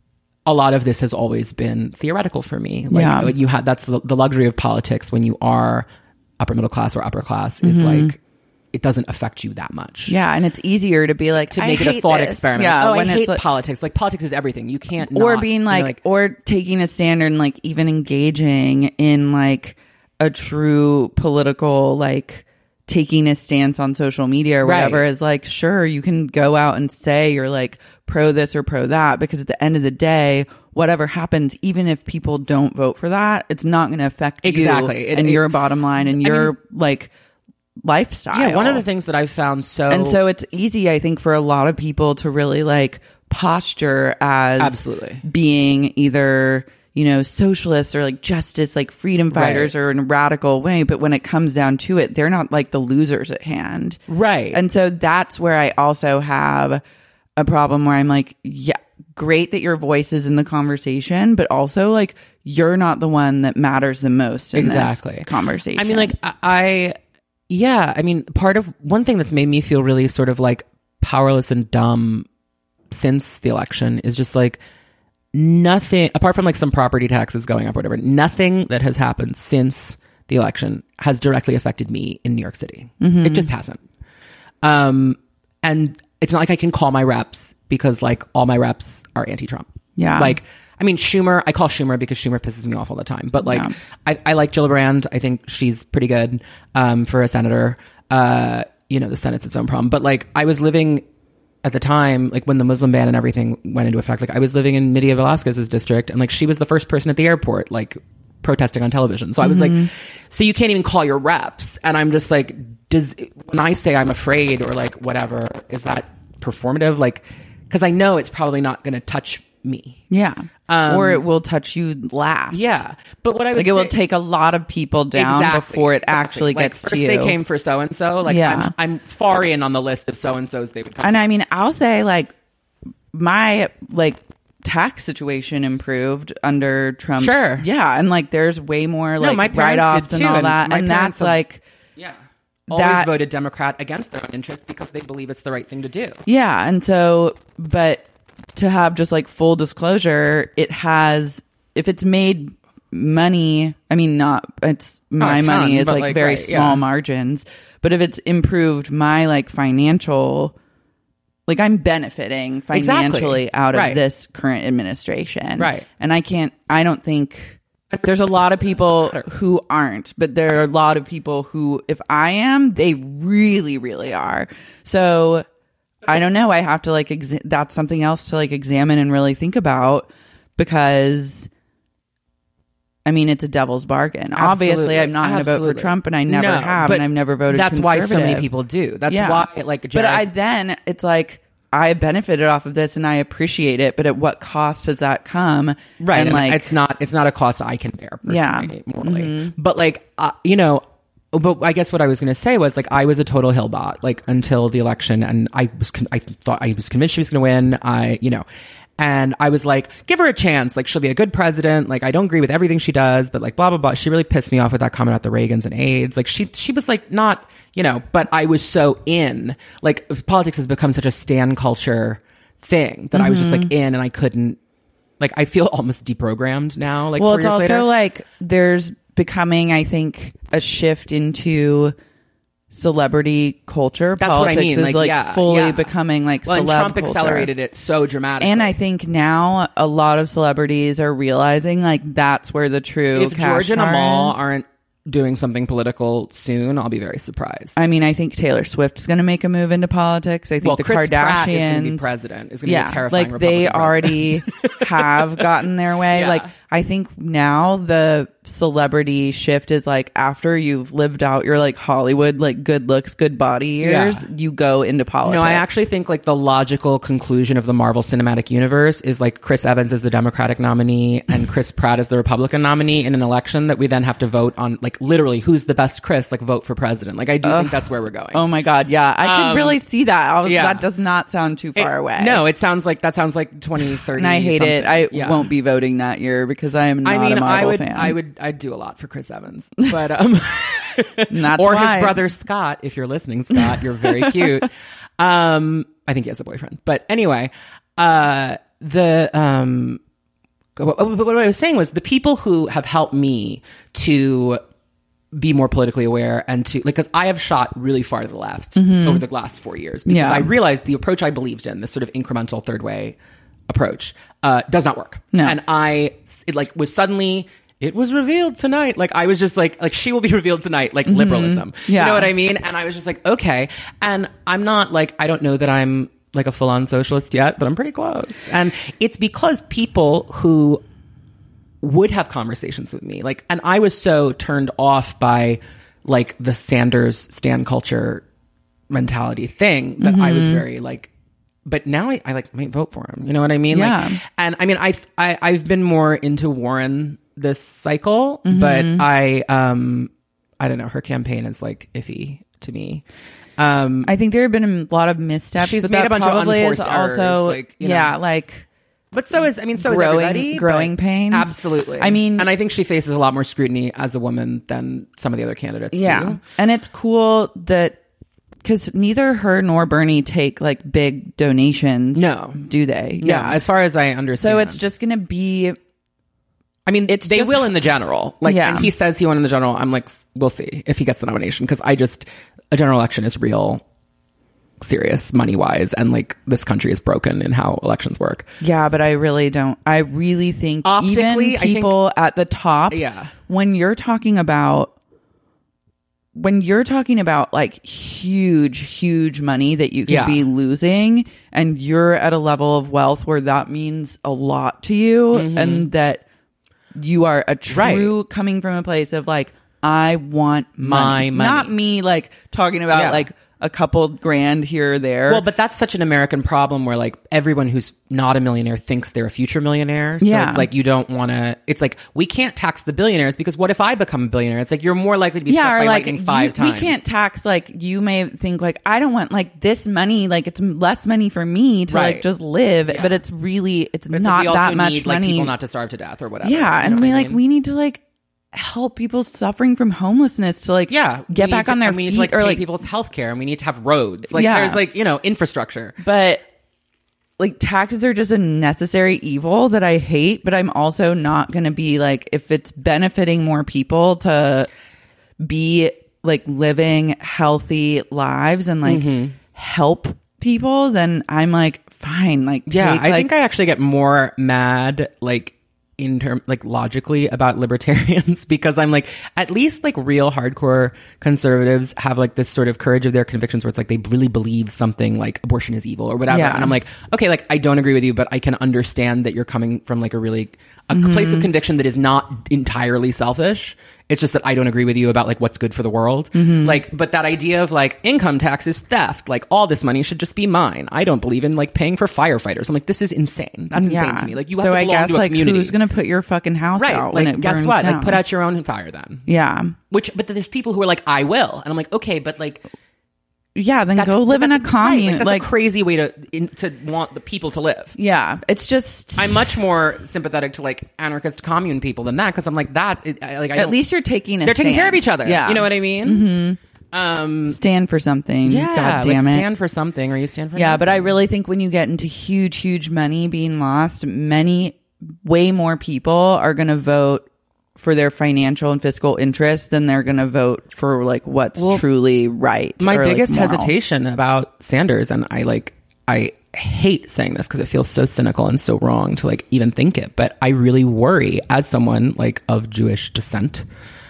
a lot of this has always been theoretical for me. Like, yeah. like you had that's the, the luxury of politics when you are upper middle class or upper class is mm-hmm. like it doesn't affect you that much. Yeah, and it's easier to be like to I make it hate a thought this. experiment. Yeah, oh, when I it's hate like, politics. Like politics is everything. You can't or not, being like, you know, like or taking a standard and like even engaging in like a true political like taking a stance on social media or whatever right. is like, sure, you can go out and say you're like pro this or pro that, because at the end of the day, whatever happens, even if people don't vote for that, it's not going to affect exactly. you it, and it, your bottom line and I your mean, like lifestyle. Yeah, one of the things that I've found so and so it's easy, I think, for a lot of people to really like posture as absolutely being either, you know, socialists or like justice, like freedom fighters, right. or in a radical way. But when it comes down to it, they're not like the losers at hand. Right. And so that's where I also have a problem where I'm like, yeah, great that your voice is in the conversation, but also like you're not the one that matters the most in exactly. this conversation. I mean, like I, I, yeah, I mean, part of one thing that's made me feel really sort of like powerless and dumb since the election is just like, nothing apart from like some property taxes going up or whatever, nothing that has happened since the election has directly affected me in New York City. Mm-hmm. It just hasn't. Um, and it's not like I can call my reps because like all my reps are anti-Trump. Yeah. Like, I mean, Schumer, I call Schumer because Schumer pisses me off all the time. But like, yeah. I, I like Gillibrand. I think she's pretty good um, for a senator. Uh, you know, the Senate's its own problem. But like, I was living at the time, like when the Muslim ban and everything went into effect, like I was living in Nydia Velázquez's district, and like she was the first person at the airport, like protesting on television. So I was mm-hmm. like, so you can't even call your reps. And I'm just like, does, when I say I'm afraid or like whatever, is that performative? Like, because I know it's probably not going to touch me. Yeah. Um, or it will touch you last. Yeah. But what I would like, say, it will take a lot of people down exactly, before it exactly. actually like, gets first to you. They came for so and so. Like, yeah. I'm, I'm far in on the list of so and so's they would come. And I mean, I'll say like my like tax situation improved under Trump. Sure. Yeah. And like there's way more No, my like parents write offs did and too, all that. and my And parents that's have- like, Yeah. Always that- voted Democrat against their own interests because they believe it's the right thing to do. yeah. And so, but to have just like full disclosure, it has, if it's made money, I mean, not, it's my a ton, money is but, like, like, very right, small yeah. margins, but if it's improved my like financial, like I'm benefiting financially Exactly. out of Right. this current administration. Right. And I can't, I don't think there's a lot of people who aren't, but there are a lot of people who, if I am, they really, really are. So I don't know. I have to like, exa- that's something else to like examine and really think about because I mean, it's a devil's bargain. Absolutely. Obviously, I'm not going to vote for Absolutely. Trump and I never No, have but and I've never voted That's why so many conservative. people do. That's Yeah. why, like, But Jared, I then it's like I benefited off of this and I appreciate it. But at what cost has that come? right? And And like, it's not. It's not a cost I can bear personally, Yeah. Mm-hmm. morally. But like, uh, you know. But I guess what I was going to say was like I was a total Hillbot like until the election, and I was con- I thought I was convinced she was going to win. I you know. And I was like, give her a chance. Like, she'll be a good president. Like, I don't agree with everything she does, but like, blah, blah, blah. She really pissed me off with that comment about the Reagans and AIDS. Like, she, she was like, not, you know, but I was so in. Like, politics has become such a stan culture thing that I was just like in and I couldn't, like, I feel almost deprogrammed now. Like, well, four it's years also later. like there's becoming, I think, a shift into celebrity culture. That's what I Politics mean. is Like, like yeah, fully yeah. becoming like well, celeb and Trump culture. accelerated it so dramatically. And I think now a lot of celebrities are realizing like that's where the true if cash George and cow Amal is. aren't doing something political soon, I'll be very surprised. I mean, I think Taylor Swift's going to make a move into politics. I think well, the Chris Kardashians Pratt is going to be president. Is going to yeah, be a terrifying like they Republican already have gotten their way. Yeah. Like I think now the celebrity shift is like after you've lived out your like Hollywood like good looks, good body years, Yeah. you go into politics. No, I actually think like the logical conclusion of the Marvel Cinematic Universe is like Chris Evans is the Democratic nominee and Chris Pratt is the Republican nominee in an election that we then have to vote on, like literally who's the best Chris, like vote for president. Like I do think that's where we're going. Oh my god, yeah, I Um, could really see that. I was, yeah. That does not sound too far It- away. No, it sounds like that sounds like twenty thirty. and I hate it. I Yeah. won't be voting that year because I am not I mean, a Marvel I would, fan. I would, I'd do a lot for Chris Evans, but um, And that's or why. his brother Scott. If you're listening, Scott, you're very cute. Um, I think he has a boyfriend, but anyway, uh, the um, what, what I was saying was the people who have helped me to be more politically aware and to like, because I have shot really far to the left over the last four years because Yeah. I realized the approach I believed in, this sort of incremental third way approach, uh, does not work. No. And I, it like was suddenly, it was revealed tonight. Like I was just like, like she will be revealed tonight, like liberalism. Yeah. You know what I mean? And I was just like, okay. And I'm not like, I don't know that I'm like a full on socialist yet, but I'm pretty close. And it's because people who would have conversations with me, like, and I was so turned off by like the Sanders stan culture mentality thing that I was very like, but now I, I like might vote for him. You know what I mean? Yeah. Like, and I mean, I, I, I've been more into Warren this cycle, but I, um, I don't know. Her campaign is like iffy to me. Um, I think there have been a lot of missteps. She's but made that a bunch of probably is unforced errors, also, like, you know. yeah, like but so is, I mean, so growing, is everybody. growing but- pains. Absolutely. I mean, and I think she faces a lot more scrutiny as a woman than some of the other candidates yeah, do. and it's cool that because neither her nor Bernie take like big donations. No. do they? Yeah, as far as I understand. So it's just going to be. I mean, it's they just- will in the general. Like, Yeah. and he says he won in the general. I'm like, we'll see if he gets the nomination because I just a general election is real serious money wise, and like this country is broken in how elections work. Yeah, but I really don't. I really think Optically, even I think- people at the top. Yeah. when you're talking about. When you're talking about like huge, huge money that you could Yeah. be losing and you're at a level of wealth where that means a lot to you and that you are a true Right. coming from a place of like, I want My money. money. Not me like talking about Yeah. like, a couple grand here or there. Well, but that's such an American problem where like everyone who's not a millionaire thinks they're a future millionaire. So Yeah. it's like you don't want to, it's like we can't tax the billionaires because what if I become a billionaire? It's like you're more likely to be struck yeah, by or like lightning five you, times. we can't tax like you may think like I don't want like this money, like it's less money for me to Right. like just live, Yeah. but it's really it's But not we also that much need, like, money. people not to starve to death or whatever. yeah, You know and what we I like mean? we need to like help people suffering from homelessness to like yeah, we get need back to- on their and we feet need to like or pay like people's health care and we need to have roads. Like Yeah. there's like, you know, infrastructure. but like taxes are just a necessary evil that I hate, but I'm also not going to be like if it's benefiting more people to be like living healthy lives and like Mm-hmm. help people, then I'm like fine. Like Yeah, take, I like, think I actually get more mad like in term like logically about libertarians because I'm like at least like real hardcore conservatives have like this sort of courage of their convictions where it's like they really believe something like abortion is evil or whatever. Yeah. And I'm like, okay, like I don't agree with you, but I can understand that you're coming from like a really a Mm-hmm. place of conviction that is not entirely selfish. It's just that I don't agree with you about like what's good for the world. Mm-hmm. Like, but that idea of like income tax is theft. Like all this money should just be mine. I don't believe in like paying for firefighters. I'm like, this is insane. That's insane yeah. to me. Like you have so to I belong guess to a like community. who's going to put your fucking house right. out when Like it guess burns what? down? Like put out your own fire then. Yeah. Which, but there's people who are like, I will. And I'm like, okay, but like, Yeah, then that's, go live in a that's- right, commune. Like, that's like a crazy way to, in, to want the people to live. yeah, it's just I'm much more sympathetic to like anarchist commune people than that because I'm like that. It, I, like I at don't- least you're taking a they're taking stand. care of each other. Yeah, You know what I mean? Mm-hmm. Um, stand for something. yeah. God like damn it. stand for something or you stand for Yeah, but I nothing. really think when you get into huge, huge money being lost, many, way more people are going to vote for their financial and fiscal interests than they're going to vote for like what's Well, truly right. My or, like, biggest moral. hesitation about Sanders, and I like, I hate saying this because it feels so cynical and so wrong to like even think it, but I really worry as someone like of Jewish descent,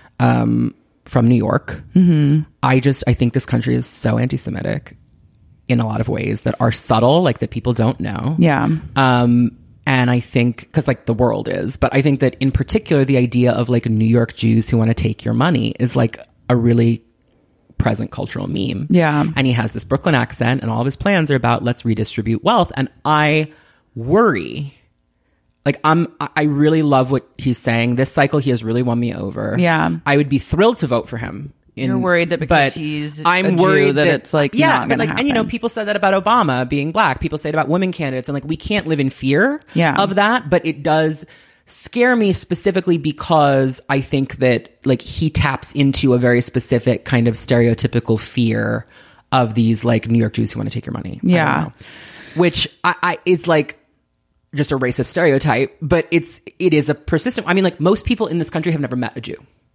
um, from New York. Mm-hmm. I just, I think this country is so anti-Semitic in a lot of ways that are subtle, like that people don't know. Yeah. Um, and I think, because like the world is, but I think that in particular, the idea of like New York Jews who want to take your money is like a really present cultural meme. Yeah. And he has this Brooklyn accent and all of his plans are about let's redistribute wealth. And I worry, like I'm, I really love what he's saying. This cycle, he has really won me over. Yeah. I would be thrilled to vote for him. In, You're worried that because but he's I'm a Jew worried that it's, like, yeah, not but gonna like and you know happen. people said that about Obama being black. People say it about women candidates, and like we can't live in fear Yeah. of that. But it does scare me specifically because I think that like he taps into a very specific kind of stereotypical fear of these like New York Jews who want to take your money. I don't Yeah. know. Which I, I is like just a racist stereotype, but it's it is a persistent. I mean, like most people in this country have never met a Jew.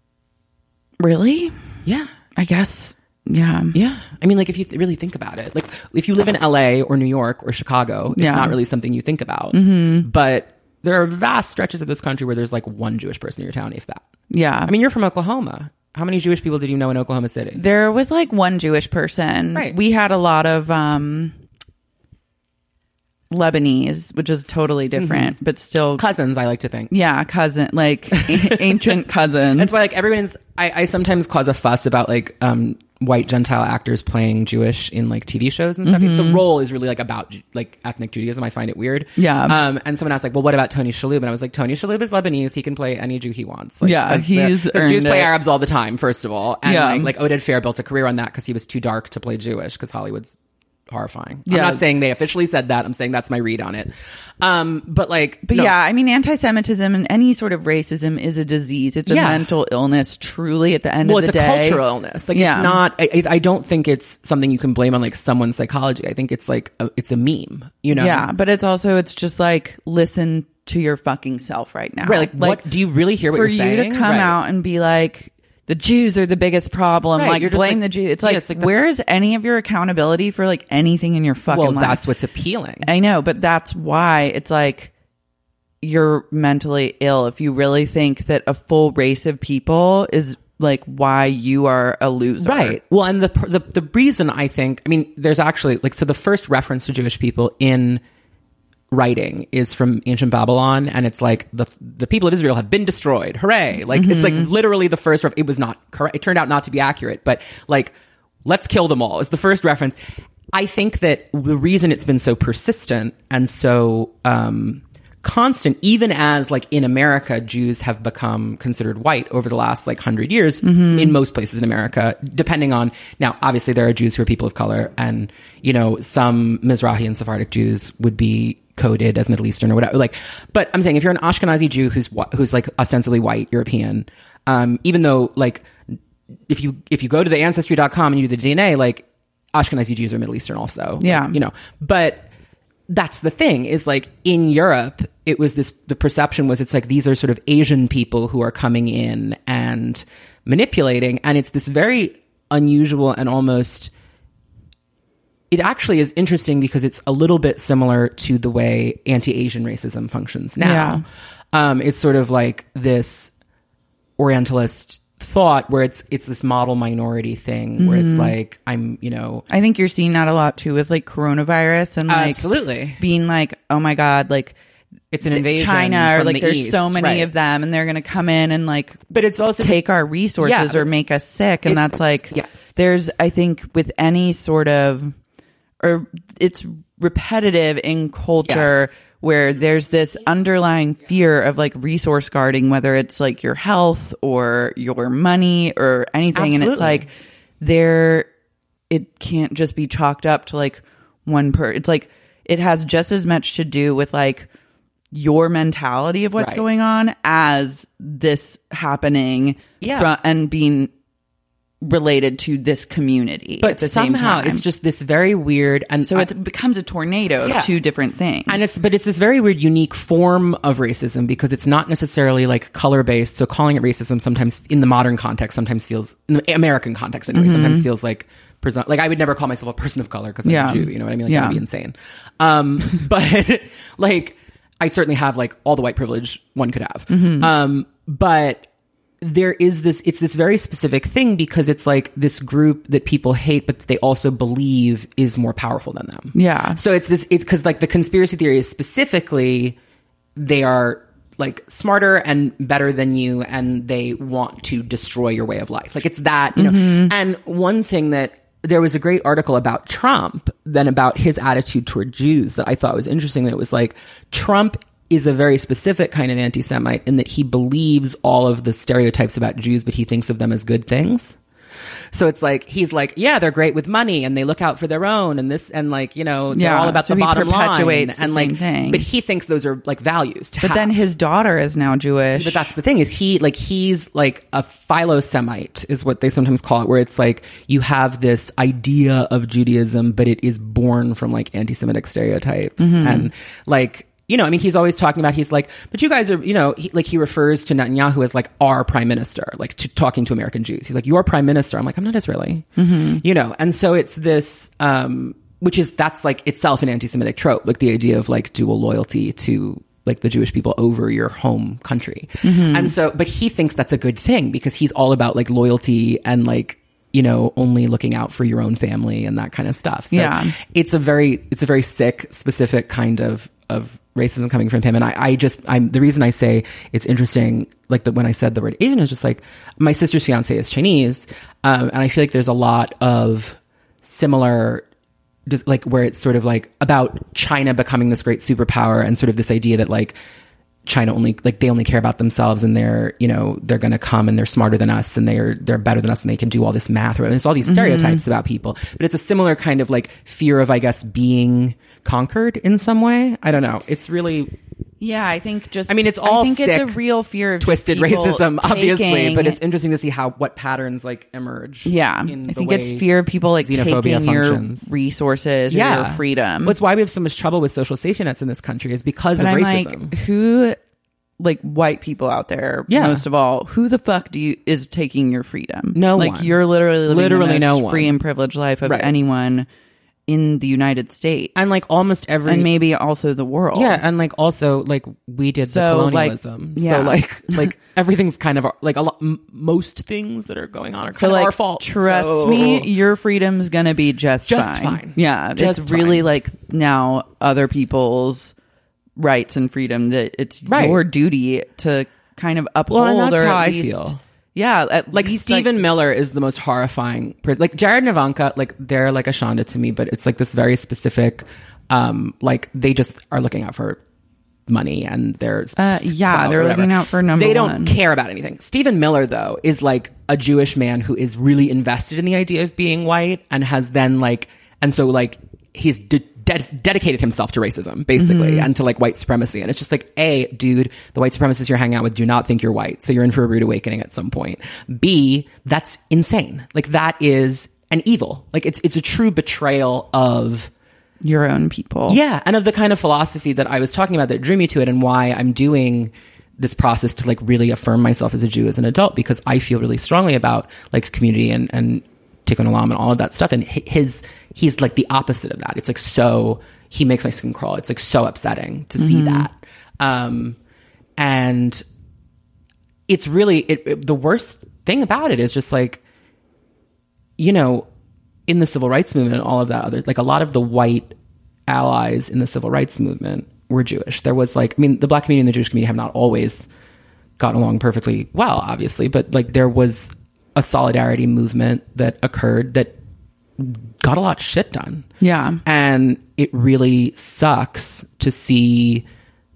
Really? Yeah. I guess. Yeah. Yeah. I mean, like, if you th- really think about it, like, if you live in L A or New York or Chicago, it's Yeah. not really something you think about. Mm-hmm. But there are vast stretches of this country where there's like one Jewish person in your town, if that. Yeah. I mean, you're from Oklahoma. How many Jewish people did you know in Oklahoma City? There was like one Jewish person. Right. We had a lot of um Lebanese, which is totally different, but still Cousins, I like to think. yeah, cousin, like a- ancient cousins. That's why, like, everyone's. I, I sometimes cause a fuss about like um, white Gentile actors playing Jewish in like T V shows and stuff. If the role is really like about Ju- like ethnic Judaism, I find it weird. Yeah. Um, and someone asked like, well, what about Tony Shalhoub? And I was like, Tony Shalhoub is Lebanese. He can play any Jew he wants. Like, Yeah, he's because Jews earned play it. Arabs all the time. First of all, and Yeah. like, like Oded Fehr built a career on that because he was too dark to play Jewish because Hollywood's horrifying. Yeah. I'm not saying they officially said that. I'm saying that's my read on it. Um, but like, But no. yeah, I mean, anti-Semitism and any sort of racism is a disease. It's a Yeah. mental illness, truly, at the end well, of the it's a day. cultural illness. Like Yeah. it's not. I, I don't think it's something you can blame on like someone's psychology. I think it's like a, it's a meme. You know? Yeah, but it's also, it's just like, listen to your fucking self right now. Right. Like, what do you really hear? What for you're you saying? to come Right. out and be like, the Jews are the biggest problem. Right, Like, you're just blame like- the Jews. It's yeah, like, it's like that's- where is any of your accountability for like anything in your fucking Well, life? that's what's appealing. I know, but that's why it's like you're mentally ill if you really think that a full race of people is like why you are a loser. Right. Well, and the, the the reason I think, I mean, there's actually like, so the first reference to Jewish people in writing is from ancient Babylon, and it's like the the people of Israel have been destroyed. Hooray! Like it's like literally the first. Ref- it was not correct. It turned out not to be accurate, but like let's kill them all is the first reference. I think that the reason it's been so persistent and so um, constant, even as like in America, Jews have become considered white over the last like hundred years mm-hmm. in most places in America, depending on, now obviously there are Jews who are people of color, and you know, some Mizrahi and Sephardic Jews would be coded as Middle Eastern or whatever. Like, but I'm saying if you're an Ashkenazi Jew who's who's like ostensibly white European, um, even though like if you if you go to the ancestry dot com and you do the D N A, like Ashkenazi Jews are Middle Eastern also. Yeah, like, you know, but. That's the thing is like in Europe, it was this, the perception was it's like these are sort of Asian people who are coming in and manipulating. And it's this very unusual and almost, it actually is interesting because it's a little bit similar to the way anti-Asian racism functions now. Yeah. Um, it's sort of like this Orientalist thought where it's it's this model minority thing mm-hmm. where it's like I'm you know I think you're seeing that a lot too with like coronavirus and like absolutely being like, oh my god, like it's an invasion China or from like the there's East, so many right. of them and they're gonna come in and like but it's also take just, our resources yeah, or make us sick, and that's like yes. there's I think with any sort of or it's repetitive in culture yes. where there's this underlying fear of like resource guarding, whether it's like your health or your money or anything. Absolutely. And it's like there, it can't just be chalked up to like one per. It's like it has just as much to do with like your mentality of what's right. going on as this happening yeah. fr- and being related to this community. But at the somehow same time. it's just this very weird, and so I, it becomes a tornado yeah. of two different things. And it's but it's this very weird, unique form of racism because it's not necessarily like color based. So calling it racism sometimes in the modern context sometimes feels in the American context anyway. Mm-hmm. Sometimes feels like presu- like I would never call myself a person of color because I'm yeah. a Jew. You know what I mean? Like yeah. that would be insane. Um, but like I certainly have like all the white privilege one could have. Mm-hmm. Um, but there is this, it's this very specific thing because it's like this group that people hate, but they also believe is more powerful than them. Yeah. So it's this, it's because like the conspiracy theory is specifically, they are like smarter and better than you and they want to destroy your way of life. Like it's that, you mm-hmm. know, and one thing that there was a great article about Trump, then about his attitude toward Jews that I thought was interesting. That it was like Trump is a very specific kind of anti-Semite in that he believes all of the stereotypes about Jews, but he thinks of them as good things. So it's like, he's like, yeah, they're great with money and they look out for their own and this, and like, you know, they're yeah, all about so the he bottom line. The and like, thing. But he thinks those are like values to But have. then his daughter is now Jewish. But that's the thing is he, like, he's like a philo-Semite is what they sometimes call it, where it's like you have this idea of Judaism, but it is born from like anti-Semitic stereotypes. Mm-hmm. And like, you know, I mean, he's always talking about, he's like, but you guys are, you know, he, like he refers to Netanyahu as like our prime minister, like to, talking to American Jews. He's like, your prime minister. I'm like, I'm not Israeli, mm-hmm. you know? And so it's this, um, which is, that's like itself an anti-Semitic trope, like the idea of like dual loyalty to like the Jewish people over your home country. Mm-hmm. And so, but he thinks that's a good thing because he's all about like loyalty and like, you know, only looking out for your own family and that kind of stuff. So yeah. it's a very, it's a very sick, specific kind of, of racism coming from him. And I, I just, I'm, the reason I say it's interesting, like the, when I said the word Asian is just like, my sister's fiance is Chinese. Um, and I feel like there's a lot of similar, just like where it's sort of like about China becoming this great superpower and sort of this idea that like, China only, like they only care about themselves and they're, you know, they're going to come and they're smarter than us and they're, they're better than us and they can do all this math. And it's all these stereotypes mm-hmm. about people, but it's a similar kind of like fear of, I guess, being conquered in some way. I don't know. It's really, yeah, I think just, I mean, it's all I think sick, it's a real fear of twisted just racism, obviously, taking, but it's interesting to see how, what patterns like emerge. Yeah. In I the think way it's fear of people like taking functions. your resources or yeah. your freedom. Well, it's why we have so much trouble with social safety nets in this country is because but of I'm racism. Like, who, like white people out there, yeah. most of all, who the fuck do you is taking your freedom? No like one. You're literally living literally the most no free one. and privileged life of right. anyone in the United States, and like almost every, and maybe also the world. Yeah, and like also like we did so, the colonialism, like, yeah. so like like everything's kind of our, like a lot. M- most things that are going on are kind so of like, our fault. Trust so. me, your freedom's gonna be just just fine. fine. Yeah, just it's really fine. like now other people's rights and freedom that it's right. your duty to kind of uphold. Well, and that's or how at I least, feel. Yeah, at Like least, Stephen Miller is the most horrifying person. Like Jared and Ivanka, like they're like a Shonda to me, but it's like this very specific, um, like they just are looking out for money and there's uh, yeah, they're whatever. looking out for number They don't one. care about anything. Stephen Miller though is like a Jewish man who is really invested in the idea of being white and has then like, and so like he's de- de- dedicated himself to racism basically mm-hmm. and to like white supremacy. And it's just like, A, dude, the white supremacists you're hanging out with do not think you're white. So you're in for a rude awakening at some point. B, that's insane. Like that is an evil. Like it's, it's a true betrayal of your own people. Yeah. And of the kind of philosophy that I was talking about that drew me to it and why I'm doing this process to like really affirm myself as a Jew as an adult, because I feel really strongly about like community and, and Tikkun Olam and all of that stuff. And his, he's like the opposite of that. It's like, so he makes my skin crawl. It's like so upsetting to see mm-hmm. that. Um, and it's really, it, it, the worst thing about it is just like, you know, in the civil rights movement and all of that other, like a lot of the white allies in the civil rights movement were Jewish. There was like, I mean, the black community and the Jewish community have not always gotten along perfectly well, obviously, but like there was a solidarity movement that occurred that got a lot of shit done. Yeah. And it really sucks to see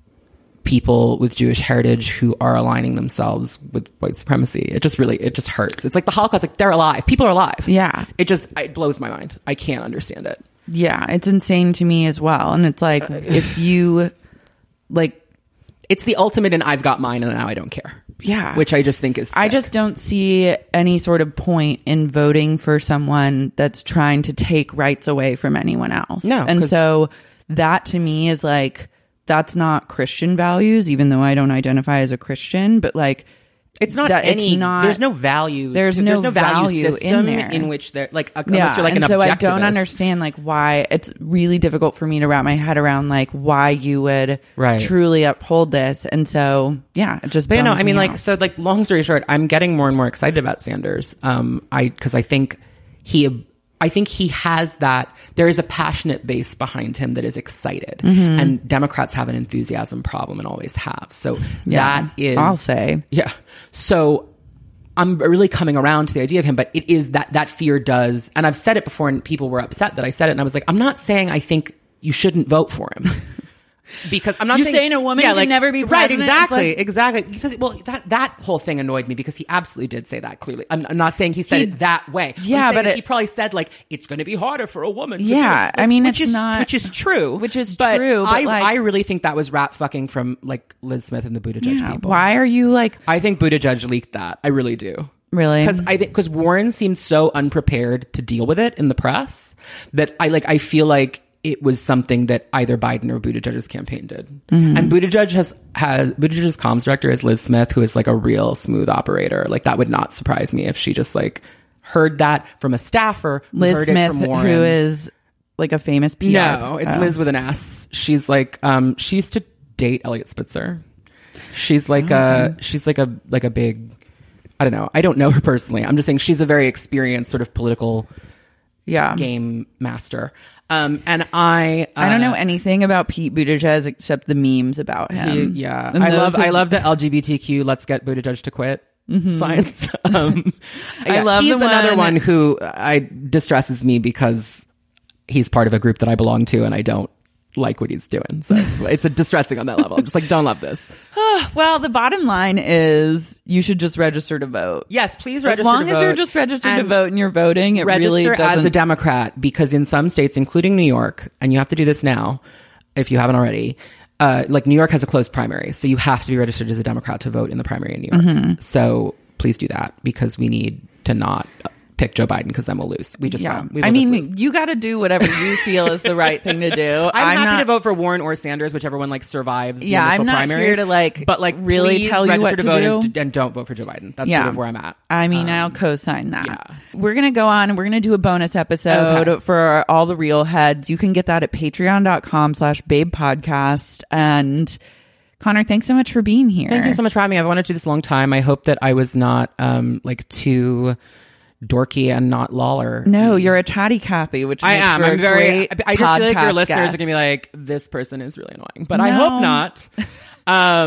people with Jewish heritage who are aligning themselves with white supremacy. It just really, it just hurts. It's like the Holocaust, like they're alive. People are alive. Yeah. It just, it blows my mind. I can't understand it. Yeah. It's insane to me as well. And it's like, if you like, it's the ultimate in I've got mine and now I don't care. Yeah. Which I just think is sick. I just don't see any sort of point in voting for someone that's trying to take rights away from anyone else. No. And so that to me is like, that's not Christian values, even though I don't identify as a Christian, but like, it's not that any, it's not, there's no value. There's to, no, there's no value, value system in, there. in which they're like, unless yeah, you're like and an so objectivist. I don't understand like why it's really difficult for me to wrap my head around like why you would right. truly uphold this. And so, yeah, it just, but you know, I mean, me like, out. so like long story short, I'm getting more and more excited about Sanders. Um, I, cause I think he, I think he has that, there is a passionate base behind him that is excited mm-hmm. and Democrats have an enthusiasm problem and always have. So yeah, that is, I'll say, yeah. So I'm really coming around to the idea of him, but it is that that fear does, and I've said it before and people were upset that I said it and I was like, I'm not saying I think you shouldn't vote for him. Because I'm not You're saying, saying a woman yeah, can like, never be right, president? exactly, Like, exactly. Because well, that that whole thing annoyed me because he absolutely did say that clearly. I'm, I'm not saying he said he, it that way. Yeah, but it, he probably said like it's going to be harder for a woman. To yeah, do it. I mean, which it's is not, which is true, which is but true. But I like, I really think that was rat fucking from like Liz Smith and the Buttigieg yeah, people. Why are you like? I think Buttigieg leaked that. I really do. Really? Because I think because Warren seemed so unprepared to deal with it in the press that I like I feel like it was something that either Biden or Buttigieg's campaign did. Mm-hmm. And Buttigieg has has Buttigieg's comms director is Liz Smith, who is like a real smooth operator. Like that would not surprise me if she just like heard that from a staffer. Who Liz heard Smith, it from Warren. who is like a famous P R. No, it's oh. Liz with an S. She's like um she used to date Elliot Spitzer. She's like oh, a okay. she's like a like a big. I don't know. I don't know her personally. I'm just saying she's a very experienced sort of political yeah. game master. Um, and I, uh, I don't know anything about Pete Buttigieg except the memes about him. He, yeah, And I love, are, I love the L G B T Q. Let's get Buttigieg to quit. Mm-hmm. Science. Um, I yeah, love he's the another one, one who I distresses me because he's part of a group that I belong to, and I don't like what he's doing. So it's, it's a distressing on that level. I'm just like, don't love this. Well, the bottom line is you should just register to vote. Yes, please register as long to as vote. you're just registered to vote and you're voting. It register really doesn't... as a Democrat, because in some states, including New York, and you have to do this now if you haven't already. Uh, like New York has a closed primary, so you have to be registered as a Democrat to vote in the primary in New York. Mm-hmm. So please do that because we need to not pick Joe Biden because then we'll lose. We just yeah. won't. We will I mean, lose. you got to do whatever you feel is the right thing to do. I'm, I'm happy not, to vote for Warren or Sanders, whichever one like survives. The yeah, initial I'm not primaries. here to like, but like really please tell you register what to, to vote do. and, and don't vote for Joe Biden. That's yeah. sort of where I'm at. I mean, um, I'll co-sign that. Yeah. We're gonna go on and we're gonna do a bonus episode okay. for all the real heads. You can get that at patreon dot com slash babe podcast. And Connor, thanks so much for being here. Thank you so much for having me. I've wanted to do this a long time. I hope that I was not um like too dorky and not Lawler. No, you're a chatty Cathy, which I makes am. for a I'm very. great I just feel like your podcast listeners guest. are gonna be like, this person is really annoying, but No. I hope not. Um,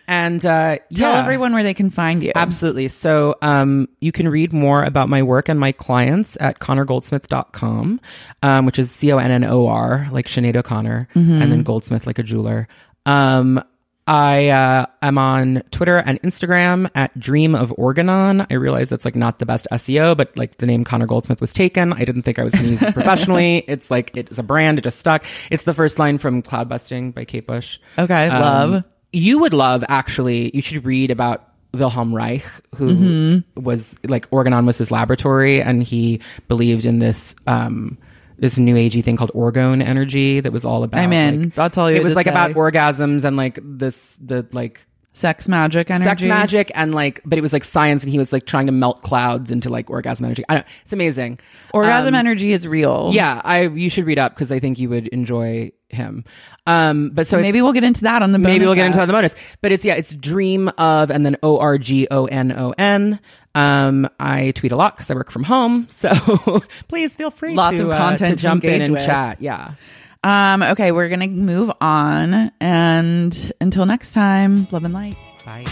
And uh, Tell yeah. everyone where they can find you. Absolutely. So um, you can read more about my work and my clients at connor goldsmith dot com, um, which is C O N N O R, like Sinead O'Connor, mm-hmm. and then Goldsmith, like a jeweler. Um, I uh, am on Twitter and Instagram at Dream of Organon. I realize that's like not the best S E O, but like the name Connor Goldsmith was taken. I didn't think I was going to use it professionally. It's like, it's a brand. It just stuck. It's the first line from Cloud Busting by Kate Bush. Okay. Um, love. You would love, actually, you should read about Wilhelm Reich, who mm-hmm. was like, Organon was his laboratory, and he believed in this, um, this new agey thing called orgone energy that was all about. I'm in. Like, That's all you. It was like say. about orgasms and like this, the like sex magic energy. Sex magic and like, but it was like science, and he was like trying to melt clouds into like orgasm energy. I don't. It's amazing. Orgasm um, energy is real. Yeah, I. You should read up because I think you would enjoy him. Um, but so maybe we'll get into that on the bonus maybe we'll get into that app. on the bonus. But it's yeah, it's Dream of and then O R G O N O N. Um, I tweet a lot because I work from home, so please feel free Lots to, of uh, content to jump to in and with. chat. Yeah. Um, okay, we're gonna move on, and until next time, love and light. Bye.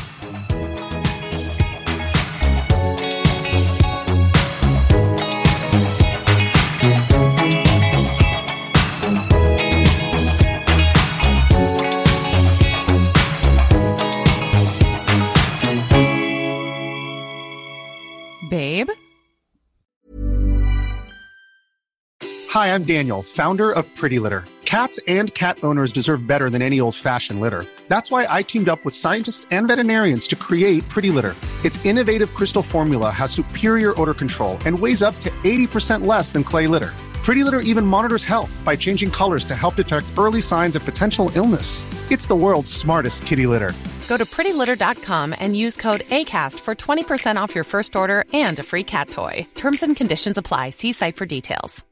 Babe? Hi, I'm Daniel, founder of Pretty Litter. Cats and cat owners deserve better than any old-fashioned litter. That's why I teamed up with scientists and veterinarians to create Pretty Litter. Its innovative crystal formula has superior odor control and weighs up to eighty percent less than clay litter. Pretty Litter even monitors health by changing colors to help detect early signs of potential illness. It's the world's smartest kitty litter. Go to pretty litter dot com and use code ACAST for twenty percent off your first order and a free cat toy. Terms and conditions apply. See site for details.